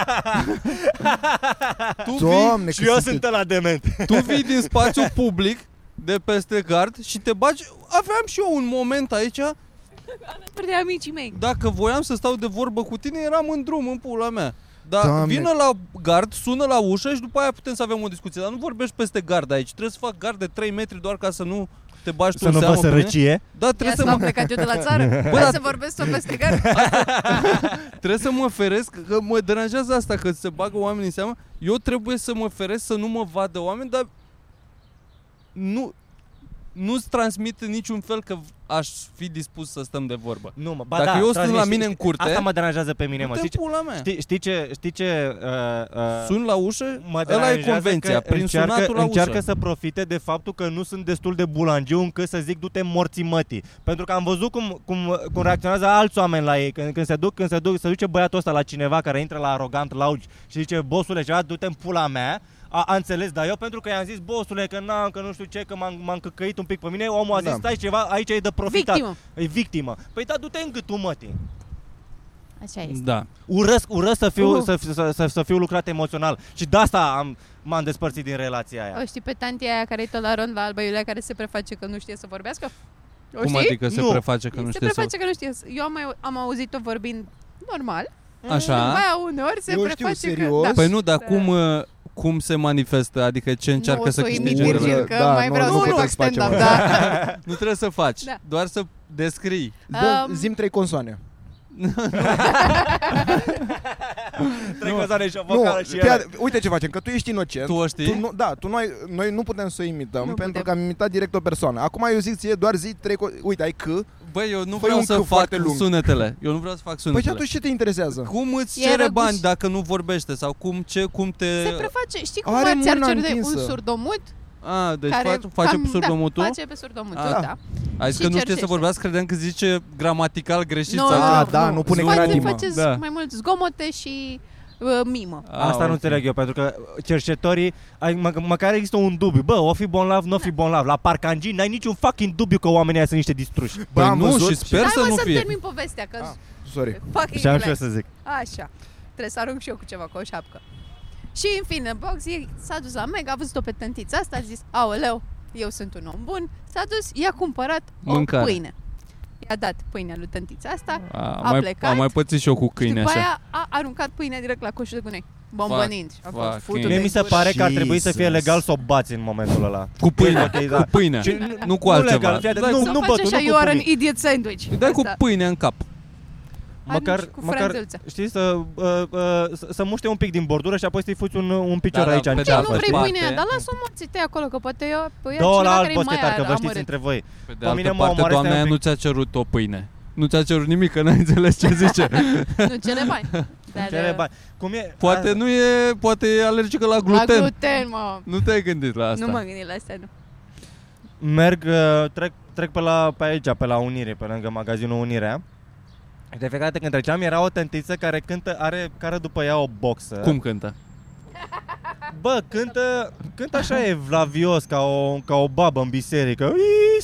tu, Doamne, și cât eu sunt- sunt ăla dement. vii, tu vii din spațiul public de peste gard și te bagi. Aveam și eu un moment aici. De amicii mei. Dacă voiam să stau de vorbă cu tine, eram în drum, în pula mea. Dar Doamne. vină la gard, sună la ușă și după aia putem să avem o discuție. Dar nu vorbești peste gard aici. Trebuie să fac gard de trei metri doar ca să nu te bagi tu Să în nu vă seamă pe mine. sărăcie. Da, Ia trebuie să să, m-am mă, plecat eu de la țară. Bă, Hai dar- să vorbesc tot peste gard. trebuie să mă feresc, că mă deranjează asta, că se bagă oamenii în seamă. Eu trebuie să mă feresc să nu mă vadă oameni, dar nu... nu-ți transmit în niciun fel că aș fi dispus să stăm de vorbă. Nu, mă, ba Dacă da, eu sunt transmit, la știi- mine în curte, Asta mă deranjează pe mine, mă. du-te Știi, în pula mea. știi, știi ce, știi ce uh, uh, Sun la ușă, mă ăla e deranjează convenția, că prin încearcă, sunatul la încearcă ușă. să profite de faptul că nu sunt destul de bulangiu încât să zic du-te morții mătii. Pentru că am văzut cum, cum, cum reacționează alți oameni la ei. Când, când se duc, când se duc, se duce băiatul ăsta la cineva care intră la arogant lounge și zice bossule ceva, du-te în pula mea. A, a înțeles, dar eu pentru că i-am zis bossule că n-am, că nu știu ce, că m-am, m-am căcăit un pic pe mine, omul a zis Da. stai ceva, aici e de profitat. Victimă. E victimă. Păi da, du-te în gâtul mătii. Așa este. Da. Urăsc, urăsc să fiu, Uh. să, să, să, să fiu lucrat emoțional. Și de asta am, m-am despărțit din relația aia. O știi pe tantia aia care e tot la rând la Alba Iulia care se preface că nu știe să vorbească? O Cum știi? adică se Nu. preface că nu se știe să... preface că nu știe. să- Eu am, mai, am auzit-o vorbind normal. Așa? Mai uneori se Eu știu, preface serios? că... Da. Păi nu, dar Da. cum, uh, cum se manifestă? Adică ce încearcă nu să o să o imit, câștige Virgil. Virgil, relația? că Da, mai nu, vreau nu să fac puteți face stand-up, mai da. Nu trebuie să faci, Da. doar să descrii. Dă, Um, zim trei consoane. Trec o zare și o Nu, vocală și fii ele. at- uite ce facem, că tu ești inocent. Tu o știi? Tu nu, da, tu noi, noi nu putem să o imităm Nu pentru putem. că am imitat direct o persoană. Acum eu zic ție doar zi trei co- Uite, ai C. Băi, eu nu Fă vreau un să C fac foarte lung. sunetele. Eu nu vreau să fac Păi sunetele. și atunci ce te interesează? Cum îți E cere răguș. bani dacă nu vorbește? Sau cum, ce, cum te... Se preface, știi cum Are ți-ar mâna cere de un întinsă. surdomut? A, deci care face, face cam- surdomutul? Da, face pe surdomutul, Ah. da. Ai zis și că nu știe să cercește. vorbească, credeam că zice gramatical greșit. Nu, sau nu, ceva. Ah, da, nu pune Face, gratimă. faceți Da. mai mult zgomote și uh, mimă. Ah, Asta ok. nu înțeleg eu, pentru că cercetorii, ai, mă, măcar există un dubiu. Bă, o fi bonlav, nu o fi bonlav. La parcangii n-ai niciun fucking dubiu că oamenii ăia sunt niște distruși. Bă, Păi am nu, văzut și și- sper Hai să mă nu să fie. termin povestea, că Ah, sorry. fucking Și am și eu relax. să zic. Așa, trebuie să arunc și eu cu ceva, cu o șapcă. Și în fine, Boxy s-a dus la Meg, a văzut-o pe tântița asta, a zis, aoleu, eu sunt un om bun, s-a dus, i-a cumpărat Mâncare. o pâine. I-a dat pâinea lui tântița asta, A, A mai, plecat. am mai pățit și eu cu și câine după așa. aia a aruncat pâinea direct la coșul de gunoi, bombănind. Și a fost fucking- futul Mie de mi se gură. pare că ar trebui să fie Jesus. legal să o bați în momentul ăla. Cu pâine, Ok, da. cu pâine. Și Nu cu altceva. legal, fii atent, Dai nu, cu- Să nu faci bătul, așa, nu you cu are an pâine. idiot sandwich. Îi dai cu Asta. pâine în cap. Măcar, Arunci cu măcar frânzelță. știi, să, uh, uh, să, să muște un pic din bordură și apoi să-i fuți un, un picior Da, da, aici pe în de Ce, ceafă, nu vrei știi? spate. pâinea, dar lasă-o morții tăi acolo, că poate eu, păi, Dă-o la cineva alt care e mai boschetar, că vă știți amărât. între voi. Pe de Pe altă mine mă parte, omoară doamna astea aia un nu pic. ți-a cerut o pâine. Nu ți-a cerut nimic, că n-ai înțeles ce zice. Nu cere bani. Dar, Cere bani. Cum e? Poate A- nu e, poate e alergică la gluten. La gluten, mă. Nu te-ai gândit la asta. Nu m-am gândit la asta, nu. Merg, uh, trec, trec pe, la, pe aici, pe la Unire, pe lângă magazinul Unirea. Și de fiecare dată când treceam era o tântiță care cântă, are, care după ea o boxă. Cum cântă? Bă, cântă, cântă așa evlavios, ca o, ca o babă în biserică.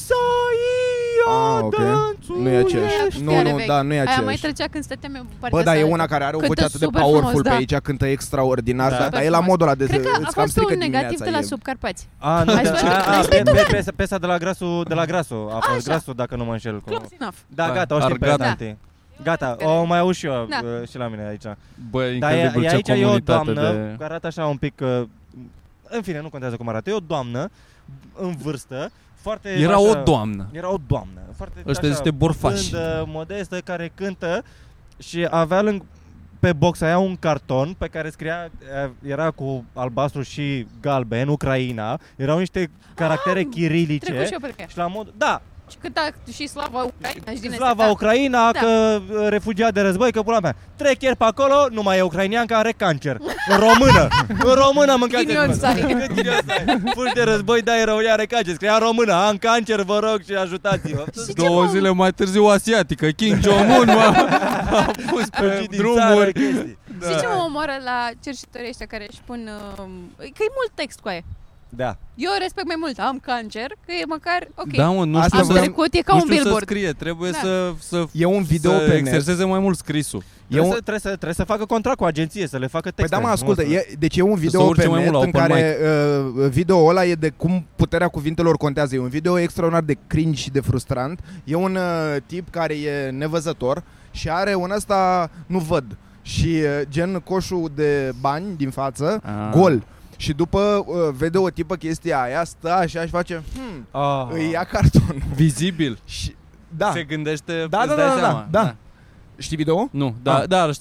Isaia, Ah, ok. danțul Nu e aceeași. Știi, Nu, are nu, vechi. da, nu e Aia mai aceeași. trecea când stăteam eu pe partea Bă, da, e asta. una care are o Cântă voce atât de super powerful frumos, pe da. aici, cântă extraordinar, Da. dar dar e la Super modul ăla de Cred că îți a cam fost strică un negativ dimineața. de la e- Subcarpați. A, nu, Ai de, spus- a, ai a, spus pe, tu, pe, da. piesa, piesa de la Grasu, de la Grasu, a fost Așa. Grasu, dacă nu mă înșel. Cu... Close enough. Da, Da, gata, o știu pe Argata. tanti. Gata, o mai aud și eu Da. uh, și la mine aici. Bă, Dar e, incredibil e ce aici e o comunitate doamnă de... care arată așa un pic, uh, în fine, nu contează cum arată, e o doamnă în vârstă, foarte Era așa, o doamnă. Era o doamnă, foarte Ăștia așa, niște borfași. blândă, modestă, care cântă și avea lângă pe box aia un carton pe care scria, era cu albastru și galben, Ucraina, erau niște caractere Trecut chirilice și eu pe ea. și la mod, da, Și cânta și Slava Ucraina și din astea, Slava da. Ucraina, Da. că uh, refugiat de război, că pula mea. Trec ieri pe acolo, nu mai e ucrainian, că are cancer. În română. În română mâncați. Ghinion să ai. Fugi de război, da, e românia, are cancer. Scria în română, am cancer, vă rog și ajutați-vă. Și ce Două mă- zile mai târziu asiatică. Kim Jong-un m-a, a pus pe Fugit din țară, drumuri. chestii. Știi ce mă omoară la cercetorii ăștia care își pun... Uh, că e mult text cu aia. Da. Eu respect mai mult, am cancer, că e măcar, ok, Da, mă, nu Asta știu am să, vreau- trecut, e ca nu un știu să billboard. scrie. Trebuie Da. să, să, E un video să pe net. exerseze mai mult scrisul. E Trebuie, un... să, trebuie, să, trebuie să facă contract cu agenție, să le facă Păi texte. da, mă, ascultă, Nu, e, deci e un se video urce pe mai net mult la în open care uh, video ăla e de cum puterea cuvintelor contează. E un video extraordinar de cringe și de frustrant. E un uh, tip care e nevăzător și are un ăsta, nu văd, și uh, gen coșul de bani din față, Ah. gol. Și după uh, vede o tipă chestia aia, stă așa și face, hmm, Ah. îi ia cartonul. Vizibil. Și, da, Se gândește, da, îți da, dai da, seama. da, da. Știi video? Nu, da, Ah. da, îl știu.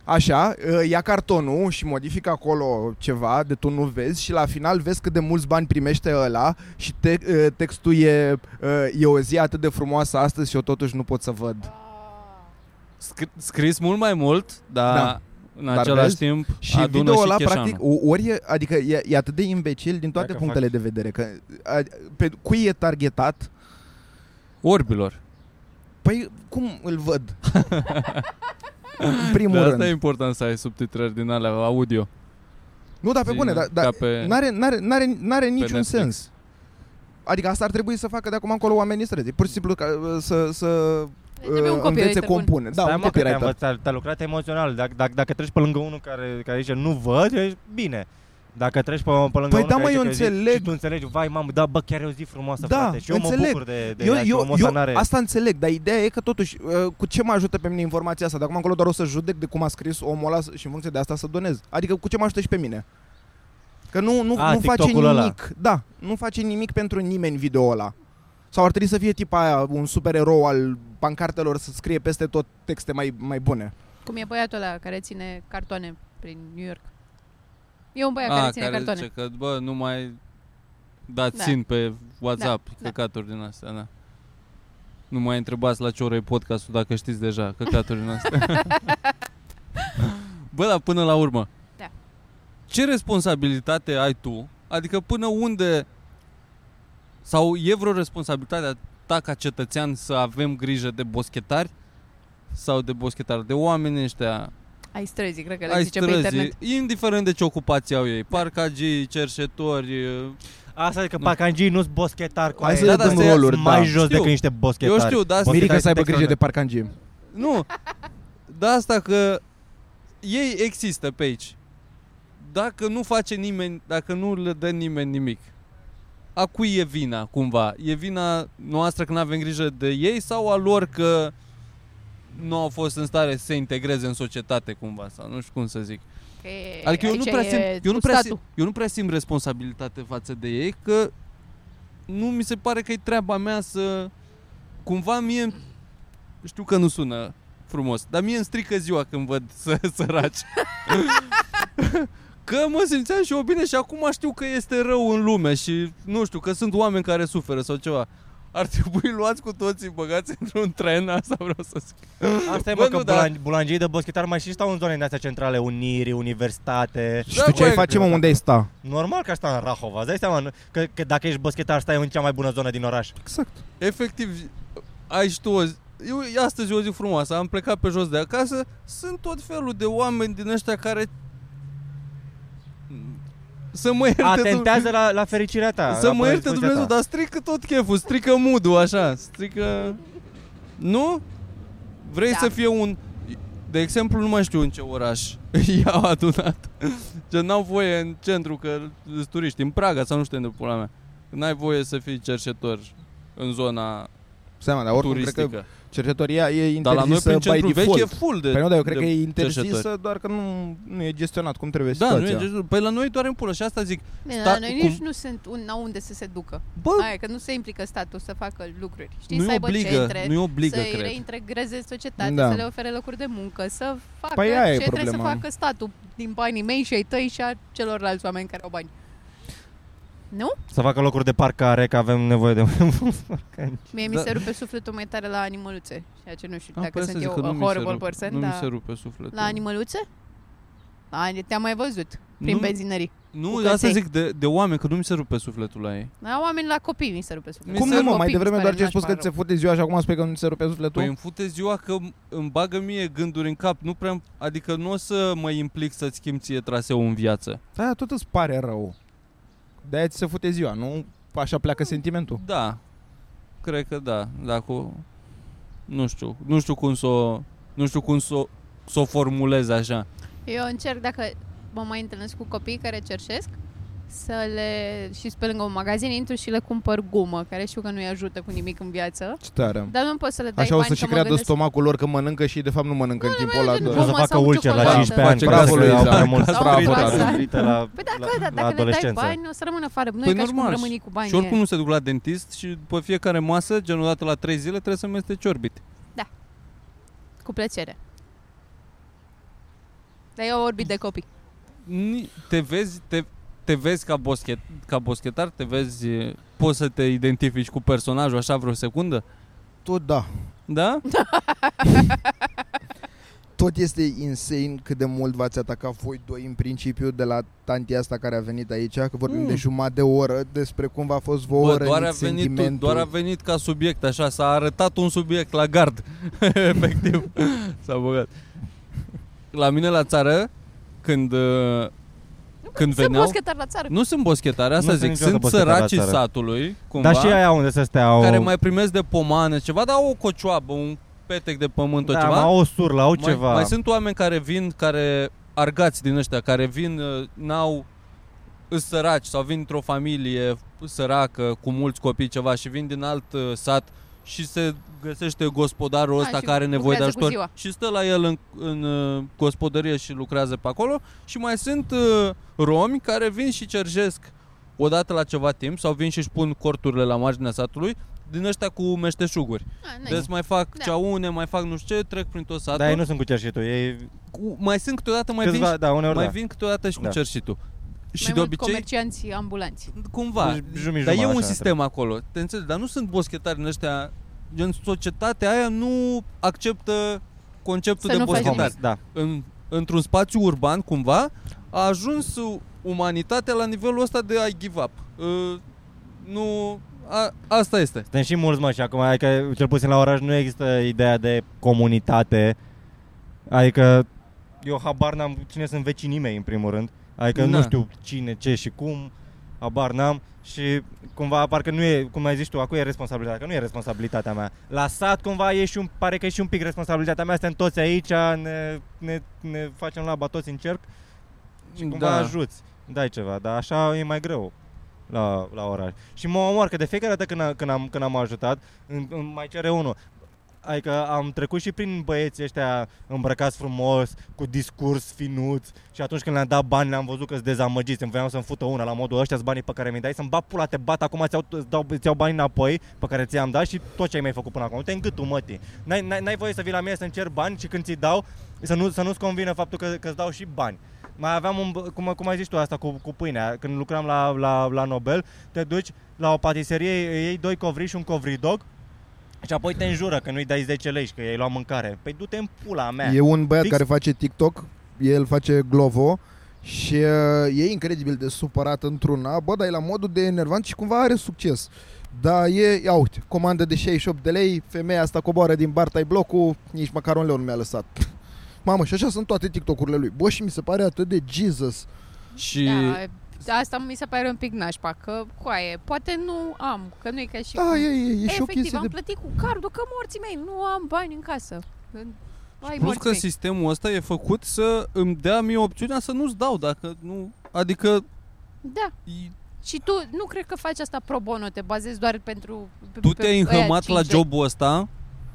Așa, ia cartonul și modifică acolo ceva de tu nu vezi și la final vezi cât de mulți bani primește ăla și te, textul e, e o zi atât de frumoasă astăzi și eu totuși nu pot să văd. Scr- scris mult mai mult, dar Da. în Dar același vezi? timp Și adună video și ăla, cheșanul. practic, ori e, adică e, e atât de imbecil din toate Dacă punctele fac- de vedere. Că, a, pe cui e targetat? Orbilor. Păi, cum îl văd? În primul De rând. asta e important să ai subtitrări din alea audio. Nu, dar pe Zi, bune, dar ca da, pe- n-are, n-are, n-are, n-are niciun Netflix. sens. Adică asta ar trebui să facă de acum încolo oamenii străzi. Pur și simplu ca, să, să Trebuie un uh, învețe copywriter bun. compune. Da, Stai, un mă, că te-ai copywriter. învățat, te-ai lucrat emoțional. Dacă, dacă, dacă treci pe lângă unul care, care zice nu văd, ești bine. Dacă treci pe, pe lângă Păi unul da, care mă, zice eu că e zi, înțeleg. și tu înțelegi, vai mamă, da, bă, chiar e o zi frumoasă, Da, frate. Și eu înțeleg. mă bucur de, de Eu, ea și eu, omul ăsta eu n-are... asta înțeleg, dar ideea e că totuși, uh, cu ce mă ajută pe mine informația asta? De acum încolo doar o să judec de cum a scris omul ăla și în funcție de asta să donez. Adică cu ce mă ajută și pe mine? Că nu, nu, A, nu face TikTok-ul ăla. nimic. Da, nu face nimic pentru nimeni video ăla. Sau ar trebui să fie tipa aia, un supererou al pancartelor să scrie peste tot texte mai, mai bune. Cum e băiatul ăla care ține cartoane prin New York. E un băiat A, care ține care cartoane. zice că, bă, nu mai dați Da. țin pe WhatsApp, Da, căcaturi din astea, da. Nu mai întrebați la ce oră e podcastul dacă știți deja căcaturi din astea. Bă, dar până la urmă, Da. ce responsabilitate ai tu? Adică până unde, sau e vreo responsabilitate a ta ca cetățean să avem grijă de boschetari? Sau de boschetari, de oameni ăștia Ai străzi, cred că le ai zice pe străzi, internet. indiferent de ce ocupație au ei, parcagii, cerșetori. Asta e că parcangii nu-s boschetari cu Hai aia. să da, dăm da, roluri, mai da. jos Știu. decât niște boschetari. Eu știu, dar asta- Mirica să aibă Boschetari grijă de sunt parcangii. Nu, de asta că ei există pe aici. Dacă nu face nimeni, dacă nu le dă nimeni nimic, a cui e vina cumva? E vina noastră că nu avem grijă de ei sau a lor că nu au fost în stare să se integreze în societate cumva? Sau nu știu cum să zic. Că e- Adică eu nu, aici prea e simt, eu, nu cu prea statul. simt, eu nu prea simt responsabilitate față de ei, că nu mi se pare că e treaba mea să... Cumva mie, știu că nu sună frumos, dar mie îmi strică ziua când văd să, săraci. Că mă simțeam și eu bine și acum știu că este rău în lume și nu știu, că sunt oameni care suferă sau ceva. Ar trebui luați cu toții, băgați într-un tren, asta vreau să zic. Asta e, Bă, mă, că nu, dar- bulan- bulangii de boschetari mai și stau în zone din astea centrale, Uniri, Universitate. Și Da, tu ce ai băi, face, mă, unde ai sta? Normal că asta în Rahova, îți dai seama nu? că, că dacă ești boschetar stai în cea mai bună zonă din oraș. Exact. Efectiv, ai și tu o zi, eu, astăzi e o zi frumoasă, am plecat pe jos de acasă, sunt tot felul de oameni din ăștia care să mă ierte Atentează la, la fericirea ta. Să la mă ierte poziția Dumnezeu, ta. dar strică tot cheful, strică mood-ul așa, strică... Nu? Vrei Da. să fie un... De exemplu, nu mai știu în ce oraș i-au adunat. Ce n-au voie în centru, că sunt turiști, în Praga sau nu știu unde pula mea. N-ai voie să fii cerșetor în zona Seama, dar oricum cred turistică. că cercetoria e Dar la noi interzisă prin by centru vechi default. e full de Păi nu, dar eu cred de că e interzisă, cerșetori. doar că nu, nu e gestionat cum trebuie Da, situația. nu e gestul. Păi la noi doar în pulă și asta zic. Bine, Sta- la noi cum- nici nu sunt un, n-au unde să se ducă. Bă, Aia, că nu se implică statul să facă lucruri. Știi, nu-i să aibă obligă, centre, nu-i obligă, să-i cred. reintegreze în societate, Da. să le ofere locuri de muncă, să facă Păi aia e ce trebuie să problema. facă statul din banii mei și ai tăi și a celorlalți oameni care au bani. Nu? Să facă locuri de parcare, că avem nevoie de mai mulți parcangi. Mie Da. mi se rupe sufletul mai tare la animăluțe. Ceea ce nu știu A, dacă păi asta sunt zic eu că nu a mi se horrible rupe- person, Nu mi se dar rupe sufletul. la animăluțe? A, te-am mai văzut prin Nu- benzinării. Nu, cu asta căței. zic de, de oameni, că nu mi se rupe sufletul la ei. La oameni, la copii mi se rupe sufletul. Cum se nu, mă, Copii mai mi se devreme pare doar ce ai spus că nașpa ți se fute ziua și acum spui că nu ți se rupe sufletul? Păi îmi fute ziua că îmi bagă mie gânduri în cap. Nu prea, adică nu o să mă implic să-ți schimb ție traseul în viață. Da, tot îți pare rău. De-aia ți se fute ziua, nu? Așa pleacă sentimentul. Da, cred că da. Dacă, nu știu, nu știu cum să o, nu știu cum să o, să o formulez așa. Eu încerc, dacă mă mai întâlnesc cu copii care cerșesc, să le, și pe lângă un magazin, intru și le cumpăr gumă, care știu că nu-i ajută cu nimic în viață, Ce tare. dar nu poți să le dai Așa o bani, să și că mă creadă gândesc- stomacul lor că mănâncă și de fapt nu mănâncă în timpul ăla. merge în de- O să Gumă facă sau ulcer la ciocolată. cincisprezece ani, Face că bravo, au Luiza. prea mult Sau Bravo, croissant. tată. la, Păi dacă, la, da, la dacă le dai adolescență. bani, o să rămână afară. Nu Păi e ca și cum normal, rămâni cu bani. Și oricum nu se duc la dentist și după fiecare masă, gen o dată la trei zile, trebuie să mesteci orbit. Cu plăcere. Dar eu vorbit de copii. Ni- Te vezi, te, te vezi ca, boschet, ca boschetar? Te vezi, poți să te identifici cu personajul așa vreo secundă? Tot da. Da? Tot este insane cât de mult v-ați atacat voi doi în principiu de la tantia asta care a venit aici, că vorbim Mm. de jumătate de oră despre cum v-a fost vouă Bă, doar, a rănit venit, sentimentul. doar a venit ca subiect, așa, s-a arătat un subiect la gard. Efectiv, s-a băgat. La mine la țară, când, uh, când Sunt veneau... boschetari la țară. Nu sunt boschetari, asta Nu zic, sunt niciodată sunt boschetari la săracii țară. satului, cumva, Dar și aia unde să stea au... care mai primesc de pomană ceva, dar au o cocioabă, un petec de pământ, da, o ceva. au o surlă, au mai, ceva. mai sunt oameni care vin, care argați din ăștia, care vin, uh, n-au, îs săraci sau vin într-o familie săracă cu mulți copii ceva și vin din alt uh, sat și se găsește gospodarul A, ăsta și care are nevoie de lucrează cu ajutor ziua. și stă la el în, în uh, gospodărie și lucrează pe acolo și mai sunt uh, romi care vin și cerjesc odată la ceva timp sau vin și își pun corturile la marginea satului din ăștia cu meșteșuguri. Ah, nice. Deci mai fac Da. ceaune, mai fac nu știu ce, trec prin tot satul. Dar ei nu sunt cu cerșitul, ei... Cu, mai sunt câteodată, mai vin, Câțiva, și, da, uneori mai da. vin câteodată și cu Da. cerșitul. Și Mai de mult obicei, comercianți ambulanți. cumva, Jumi, dar e jumătate, un așa, sistem acolo, te înțelegi, dar nu sunt boschetari în ăștia, gen societatea aia nu acceptă conceptul Să de nu faci boschetar. nimic. Da. În, într-un spațiu urban, cumva, a ajuns umanitatea la nivelul ăsta de a give up. Uh, nu, a, asta este. Suntem și mulți, mă, și acum, adică, cel puțin la oraș nu există ideea de comunitate. Adică, eu habar n-am cine sunt vecinii mei, în primul rând. Adică Na. nu știu cine, ce și cum, habar n-am. Și cumva, parcă nu e, cum ai zis tu, acum e responsabilitatea, că nu e responsabilitatea mea. La sat, cumva, e și un, pare că e și un pic responsabilitatea mea. Suntem toți aici, ne, ne, ne facem laba toți în cerc și cumva Da. ajuți. Dai ceva, dar așa e mai greu la, la oraș. Și mă omor că de fiecare dată când, a, când, am, când am ajutat, îmi, îmi mai cere unul. Adică am trecut și prin băieții ăștia îmbrăcați frumos, cu discurs finuț și atunci când le-am dat bani le-am văzut că-s dezamăgiți, îmi voiam să-mi fută una la modul ăștia-s banii pe care mi-i dai, să-mi bag pula, te bat, acum îți-au, îți dau, îți iau banii înapoi pe care ți-am dat și tot ce ai mai făcut până acum. Nu te îngâtul, mătii. N-ai, n-ai, n-ai voie să vii la mine să-mi cer bani și când ți dau să, nu, să nu-ți convină faptul că, că-ți dau și bani. Mai aveam un, cum, cum ai zis tu asta cu, cu pâinea, când lucram la, la, la Nobel, te duci la o patiserie, îi iei doi covriși și un covridog și apoi te înjură că nu-i dai zece lei și că i-ai luat mâncare. Păi du-te în pula mea. E un băiat Fix. care face TikTok, el face Glovo și uh, e incredibil de supărat într-una, bă, dar e la modul de enervant și cumva are succes. Dar e, ia uite, comandă de șaizeci și opt de lei, femeia asta coboară din bar, tai blocul, nici măcar un leu nu mi-a lăsat. Mamă, și așa sunt toate TikTok-urile lui. Bă, și mi se pare atât de Jesus. Și Da, asta mi se pare un pic nașpa, că coaie, poate nu am, că nu e ca și Da, cum... e, e, e și o Efectiv, chestie am de... plătit cu cardul, că morții mei, nu am bani în casă. Ai plus morții că mei. sistemul ăsta e făcut să îmi dea mie opțiunea să nu-ți dau, dacă nu, adică Da. i- Și tu nu cred că faci asta pro bono, te bazezi doar pentru... pe- tu pe te-ai ăia înhămat la cinci lei. jobul ăsta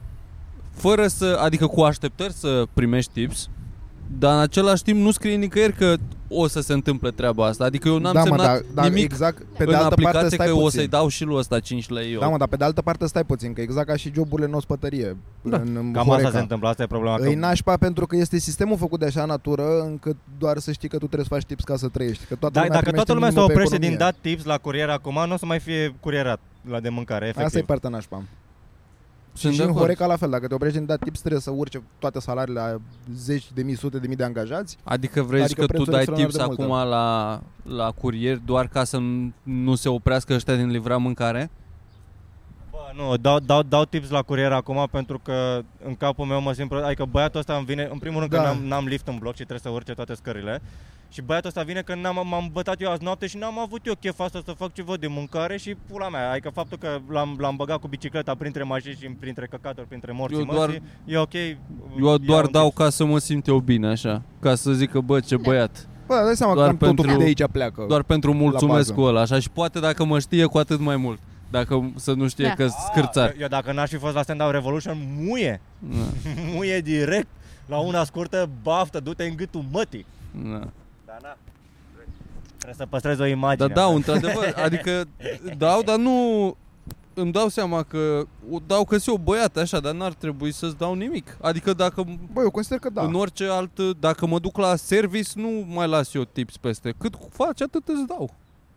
fără să, adică cu așteptări să primești tips, dar în același timp nu scrie nicăieri că o să se întâmple treaba asta. Adică eu n-am da, mă, semnat dar, dar nimic exact, pe în de altă parte aplicație stai că puțin. o să-i dau și lui ăsta cinci lei eu. Da, mă, dar pe de altă parte stai puțin, că exact ca și joburile în ospătărie. Da. În, în Cam Horeca. asta se întâmplă, asta e problema. Îi Că nașpa pentru că este sistemul făcut de așa natură încât doar să știi că tu trebuie să faci tips ca să trăiești. Că toată da, lumea dacă primește toată lumea se minimul pe oprește din economie. dat tips la curier acum, nu o să mai fie curierat la de mâncare, efectiv. Asta e partea nașpa. Sunt și de în acord. Horeca la fel, dacă te oprești din dat tips trebuie să urce toate salariile la zeci de mii, sute de mii de angajați. Adică vrei Adică că tu prețuri dai extraordinar tips de acum la, la curier doar ca să nu- nu se oprească ăștia din livra mâncare? Bă, nu, dau, dau, dau tips la curier acum pentru că în capul meu mă simt pro- adică băiatul ăsta îmi vine, în primul rând Da. că n-am, n-am lift în bloc și trebuie să urce toate scările. Și băiatul ăsta vine că n-am, m-am bătat eu azi noapte și n-am avut eu chef asta să fac ceva de mâncare și pula mea. Adică faptul că l-am, l-am băgat cu bicicleta printre mașini și printre căcaturi, printre morții Eu măsii, doar- e ok. Eu doar un dau tips. ca să mă simt eu bine așa, ca să zică bă ce băiat. Bă, dai seama Doar că cam totul pentru- de aici pleacă. Doar pentru mulțumesc bază. cu ăla așa și poate dacă mă știe cu atât mai mult. Dacă să nu știe Da. că scârțar. Eu, eu dacă n-aș fi fost la Stand Up Revolution, muie. Da, Muie direct. La una scurtă, baftă, du-te în gâtul mătii. da. Da, na. Trebuie să păstrezi o imagine. Dar dau, într-adevăr, adică dau, dar nu îmi dau seama că o dau că o băiată așa, dar n-ar trebui să-ți dau nimic. Adică dacă Băi, eu consider că da. în orice alt, dacă mă duc la service, nu mai las eu tips peste. Cât faci, atât îți dau.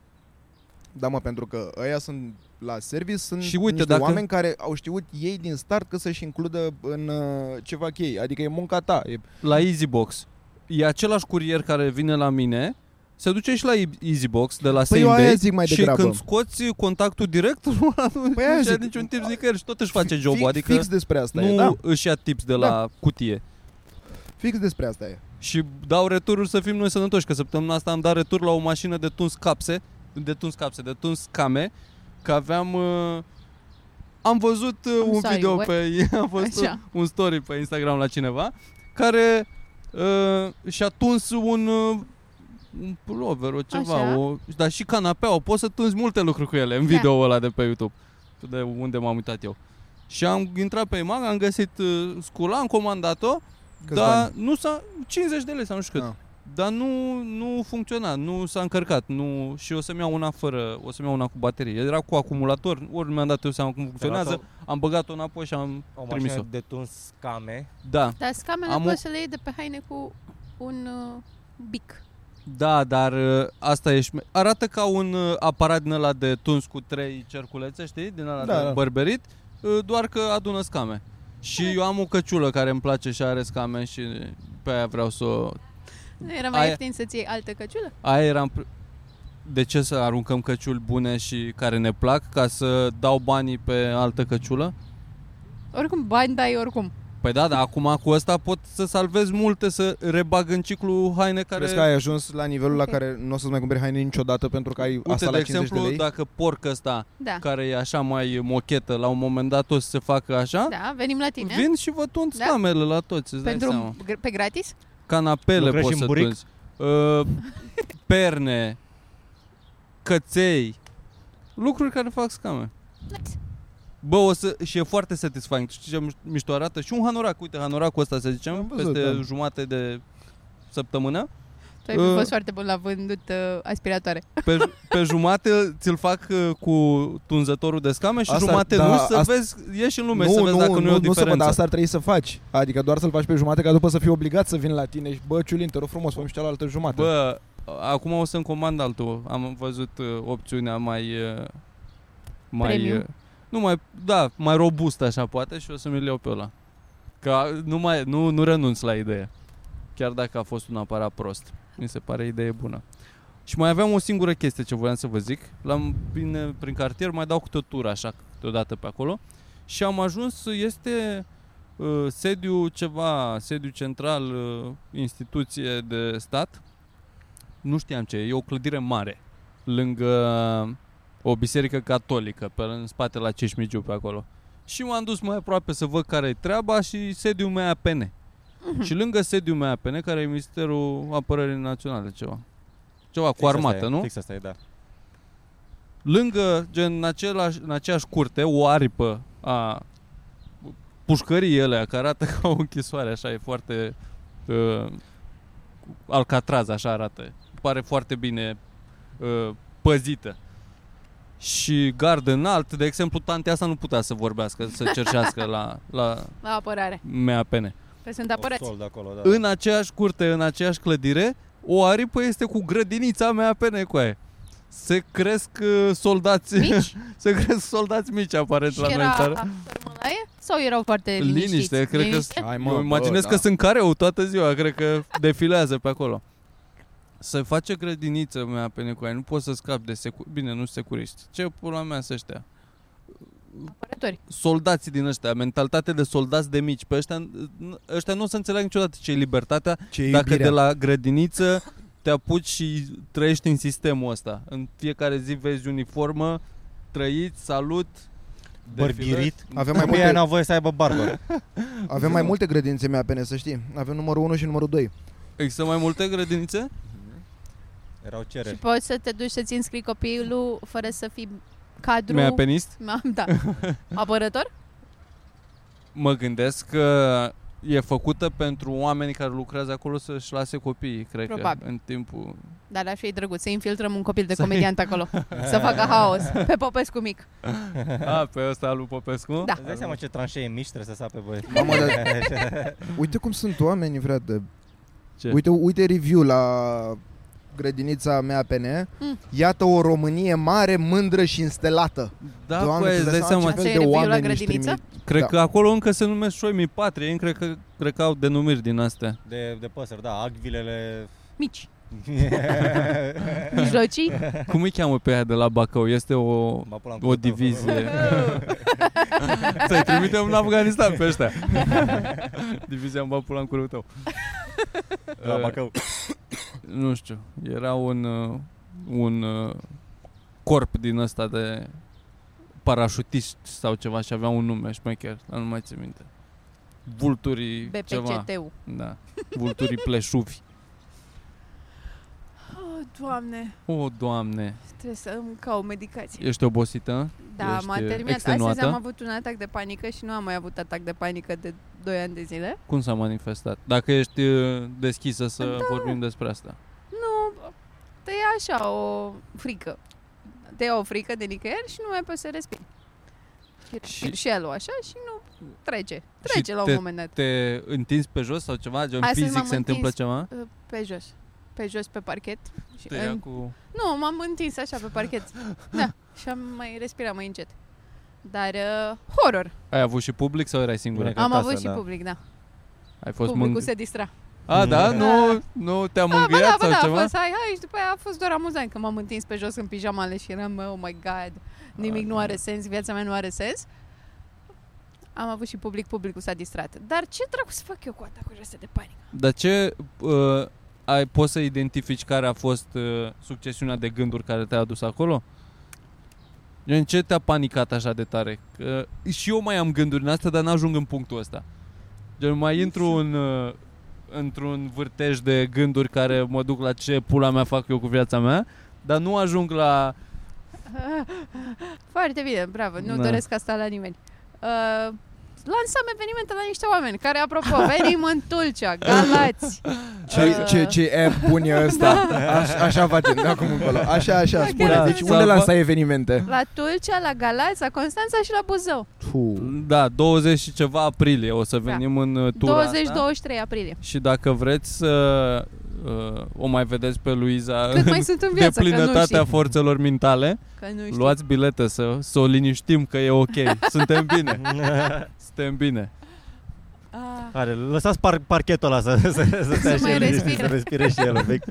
Da, mă, pentru că ăia sunt la service, sunt Și uite, niște dacă- oameni care au știut ei din start că să-și includă în uh, ce fac ei. Adică e munca ta. E... La EasyBox. E același curier care vine la mine, se duce și la EasyBox de la Păi same eu aia day zic mai și degrabă. când scoți contactul direct, nu Păi aia își ia zic. niciun tips nicăieri și tot își face Fi- jobul. Adică Fix despre asta nu e, da? își ia tips de la Da. cutie. Fix despre asta e. Și dau retururi să fim noi sănătoși, că săptămâna asta am dat retur la o mașină de tuns capse, de tuns capse, de tuns came, că aveam... Uh, am văzut uh, I'm un sorry, video what? pe... Am văzut Așa. un story pe Instagram la cineva care uh, și-a tuns un... Uh, un pullover, o ceva, Așa. o, dar și canapeaua, poți să tunzi multe lucruri cu ele în Da. video ăla de pe YouTube, de unde m-am uitat eu. Și am intrat pe EMAG, am găsit uh, scula, am comandat-o, Câți dar bani? nu s-a, cincizeci de lei sau nu știu cât. Ah. Dar nu, nu funcționa, nu s-a încărcat, nu, și o să-mi iau una fără, o să-mi iau una cu baterie. Era cu acumulator, ori nu mi-am dat eu seama cum funcționează, am băgat-o înapoi și am O trimis-o. mașină de tuns came. Da, Dar scamele Am o- poți să le iei de pe haine cu un uh, bic. da, dar uh, asta e șme- arată ca un uh, aparat din ăla de tuns cu trei cerculețe, știi, din ăla Da, de da. bărberit, uh, doar că adună scame. Și eu am o căciulă care îmi place și are scame și pe aia vreau să o... Nu era mai Aia- ieftin să-ți iei altă căciulă? Aia eram... pr- De ce să aruncăm căciuli bune și care ne plac ca să dau banii pe altă căciulă? Oricum, bani dai oricum. Păi da, dar acum cu ăsta pot să salvez multe, să rebag în ciclu haine care... Crezi că ai ajuns la nivelul Ok. la care nu o să-ți mai cumperi haine niciodată pentru că ai Uite, asta de la cincizeci exemplu, de lei? dacă porc ăsta, Da. care e așa mai mochetă, la un moment dat o să se facă așa, Da, venim la tine. vin și vă tund Da? scamele la toți, îți dai Pentru seama. pe gratis? Canapele Lucrezi poți și să în buric? tunzi. Uh, perne, căței, lucruri care fac scame. Nice. Bă, o să, și e foarte satisfying. Știi ce mișto arată? Și un hanorac, uite, hanoracul ăsta, să zicem, Am văzut, peste da. jumate de săptămână. Tu ai Uh. fost foarte bun la vândut uh, aspiratoare. Pe, pe jumate ți-l fac uh, cu tunzătorul de scame și Asta- jumate da, nu, să asta- vezi, ieși în lume nu, să vezi nu, dacă nu, nu, e o nu să văd, diferență. dar asta ar trebui să faci. Adică doar să-l faci pe jumate ca după să fii obligat să vin la tine și bă, Ciulin, te rog frumos, fă-mi și cealaltă jumate. Bă, acum o să-mi comand altul. Am văzut uh, opțiunea mai... Uh, mai Premium. uh, nu mai, da, mai robust așa poate și o să mi-l iau pe ăla. Că nu, mai, nu, nu renunț la idee. Chiar dacă a fost un aparat prost. Mi se pare idee bună. Și mai aveam o singură chestie ce voiam să vă zic. L-am bine prin cartier, mai dau câte o tură așa câteodată pe acolo. Și am ajuns, este uh, sediu ceva, sediu central, uh, instituție de stat. Nu știam ce e, e o clădire mare. Lângă o biserică catolică, pe în spate la Cismigiu pe acolo. Și m-am dus mai aproape să văd care e treaba și sediul M A P N. Și lângă sediul M A P N, care e Ministerul Apărării Naționale, ceva. Ceva cu armată, nu? Fix asta e, da. Lângă, gen, în, același, în aceeași curte, o aripă a pușcării ele, care arată ca o închisoare, așa, e foarte uh, alcatraz, așa arată. Pare foarte bine uh, păzită. Și gardă înalt, de exemplu, tantea asta nu putea să vorbească, să cerșească la, la La apărare. M A P N. Că sunt apărați. Sol de acolo, da. În aceeași curte, în aceeași clădire, o aripă este cu grădinița M A P N cu aia. Se cresc uh, soldați Mici? se cresc soldați mici aparent Și la noi în era țară. tărmălaie? Sau erau foarte liniștiți? Liniște, cred Liniște? că Hai, mă, eu imaginez bă, că da. sunt careu toată ziua, cred că defilează pe acolo. Să face grădiniță M A P N cu aia, nu poți să scapi de secu- bine, nu securiști. Ce pula mea să ăștia? Apărători. Soldații din ăștia, mentalitate de soldați de mici. Pe ăștia, ăștia nu o să înțeleagă niciodată ce e libertatea Ce dacă iubirea. de la grădiniță te apuci și trăiești în sistemul ăsta. În fiecare zi vezi uniformă, trăiți, salut, Bărbirit. Avem mai Copiii multe, n-au voie să aibă barbă. avem mai multe grădințe M A P N, să știi. Avem numărul unu și numărul doi. Există mai multe grădinițe? Erau Și cereri. poți să te duci să-ți înscrii copilul fără să fii cadru. Mea penist? Da. Apărător? Mă gândesc că e făcută pentru oamenii care lucrează acolo să-și lase copiii, cred Probabil. că, în timpul... Dar ar fi drăguț să infiltrăm un copil de comediant acolo. Să facă haos. Pe Popescu mic. A, pe ăsta al lui Popescu? Da. Îți dai seama ce tranșee mici trebuie să sape băieți. Mamă, dar... Uite cum sunt oamenii, frate. Ce? Uite, uite review la grădinița mea P N. Mm. Iată o Românie mare, mândră și înstelată. Da, Doamne, păi, tu îți dai seama, ce Asta fel e de review la oameni își grădiniță? trimit. cred Da. că acolo încă se numesc șoimii patrie, ei cred că, cred că au denumiri din astea. De, de păsări, da, agvilele... Mici. Mijlocii. Cum îi cheamă pe aia de la Bacău? Este o, Mă pula în o curul tău. divizie. Să-i trimitem în Afganistan pe ăștia. Divizia în Bapula în curul tău. La Bacău. Nu știu, era un, uh, un uh, corp din ăsta de parașutiști sau ceva și avea un nume șmecher, dar nu mai țin minte. Vulturii B P ceva. C T U. Da, vulturii pleșuvi. Oh, Doamne, O, Doamne, trebuie să îmi caut medicație. ești obosită? Da, Ești m-a terminat. extenuată? Astăzi am avut un atac de panică și nu am mai avut atac de panică de doi ani de zile. Cum s-a manifestat? Dacă ești uh, deschisă să Da. vorbim despre asta. Nu, te ia așa o frică. Te ia o frică de nicăieri și nu mai poți să respiri. Și, Și- și el o așa și nu trece. Trece Și la un te- moment dat. Te întinzi pe jos sau ceva? Gen Astăzi fizic m-am se întâmplă întins. ceva? Uh, Pe jos. Pe jos, pe parchet. Și Te ia în... cu... Nu, m-am întins așa pe parchet. Da, și am mai respirat mai încet. Dar uh, horror. Ai avut și public sau erai singură? Bine. Am Acasă, avut și da. public, da. Ai fost Publicul mâng... se distra. A, da? Nu, nu te-a Da, bă, mângâiat da, bă, sau da, a ceva? fost, hai, hai, și după aia a fost doar amuzant că m-am întins pe jos în pijamale și eram, oh my god, nimic nu are sens, viața mea nu are sens. Am avut și public, publicul s-a distrat. Dar ce dracu să fac eu cu atacurile astea de panică? Dar ce... Uh, ai, poți să identifici care a fost uh, succesiunea de gânduri care te-a adus acolo? Gen, ce te-a panicat așa de tare? Că și eu mai am gânduri în astea, dar n-ajung în punctul ăsta. Gen, mai intru în, uh, într-un vârtej de gânduri care mă duc la ce pula mea fac eu cu viața mea, dar nu ajung la... Foarte bine, bravo, nu Da. doresc asta la nimeni. Uh, lansăm evenimente la niște oameni care, apropo, venim în Tulcea, Galați. Ce, Uh, ce, ce app bun e ăsta? Așa, așa facem de acum încolo. Așa, așa, Da, spune. chiar Deci să- unde Salva- lansai evenimente? La Tulcea, la Galați, la Constanța și la Buzău. Puh. Da, douăzeci și ceva aprilie o să venim în uh, tura douăzeci asta. douăzeci și trei aprilie. Și dacă vreți să uh, o mai vedeți pe Luiza Cât mai sunt în de viață, că nu plinătatea știi. forțelor mentale, Că nu știi. luați bilete să, să o liniștim că e ok. Suntem bine. Suntem bine. Ah. Are, lăsați par- parchetul ăla să, să, să stea și mai el liniștit, respire. să respire și el un pic.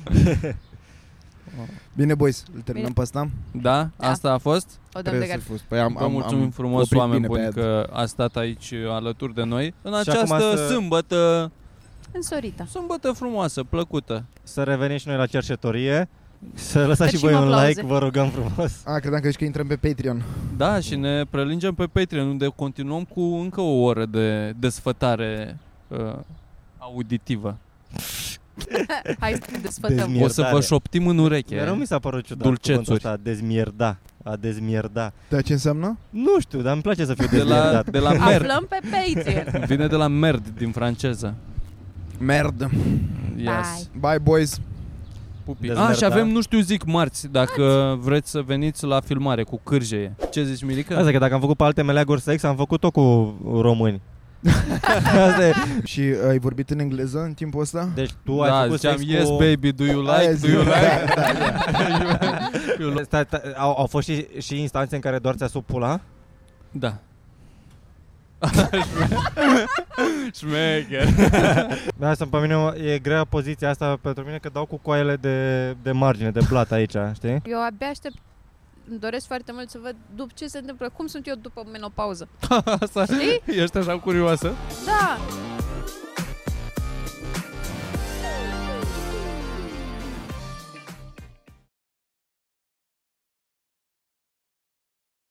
Bine, boys, îl terminăm Bine. pe ăsta? Da? Da. Asta a fost? O dăm de Trebuie gard. să fost. Păi am, Vă am, mulțumim am frumos, oprit oameni bine pe buni, ad. că a stat aici alături de noi în Și această acum să- sâmbătă, Însorita. sâmbătă frumoasă, plăcută. Să revenim și noi la cercetorie. Să lăsați și Deci voi mă un aplauze. like, vă rugăm frumos. A, credeam că zici că intrăm pe Patreon. Da, și ne prelingem pe Patreon, unde continuăm cu încă o oră de desfătare uh, auditivă. Hai să desfătăm. Dezmier- O să vă Iertare. șoptim în ureche. Mereu mi s-a părut ciudat Dulcețuri. cuvântul ăsta, dezmierda. A dezmierda. Dar ce înseamnă? Nu știu, dar îmi place să fiu De la, dezmierdat. de la merd. Aflăm pe Patreon. Vine de la merd din franceză. Merd. Yes. Bye, boys. Pupi. Dezmerda. Ah, și avem, nu știu, zic marți, dacă vreți să veniți la filmare cu cârjeie. Ce zici, Mirica? Asta că dacă am făcut pe alte meleaguri sex, am făcut-o cu români. Asta e. Și uh, ai vorbit în engleză în timpul ăsta? Deci tu ai Da, făcut ziceam, sex yes cu... baby, do you Aia like, zi, do you like? da, da, da. Stai, stai, au, au fost și, și instanțe în care doar ți-a sub pula? Da. Șmecher. Da, asta pe mine e grea poziția asta pentru mine, că dau cu coaiele de, de margine, de blat aici, știi? Eu abia aștept, îmi doresc foarte mult să văd după ce se întâmplă, cum sunt eu după menopauză. Asta, Știi? ești așa curioasă? Da,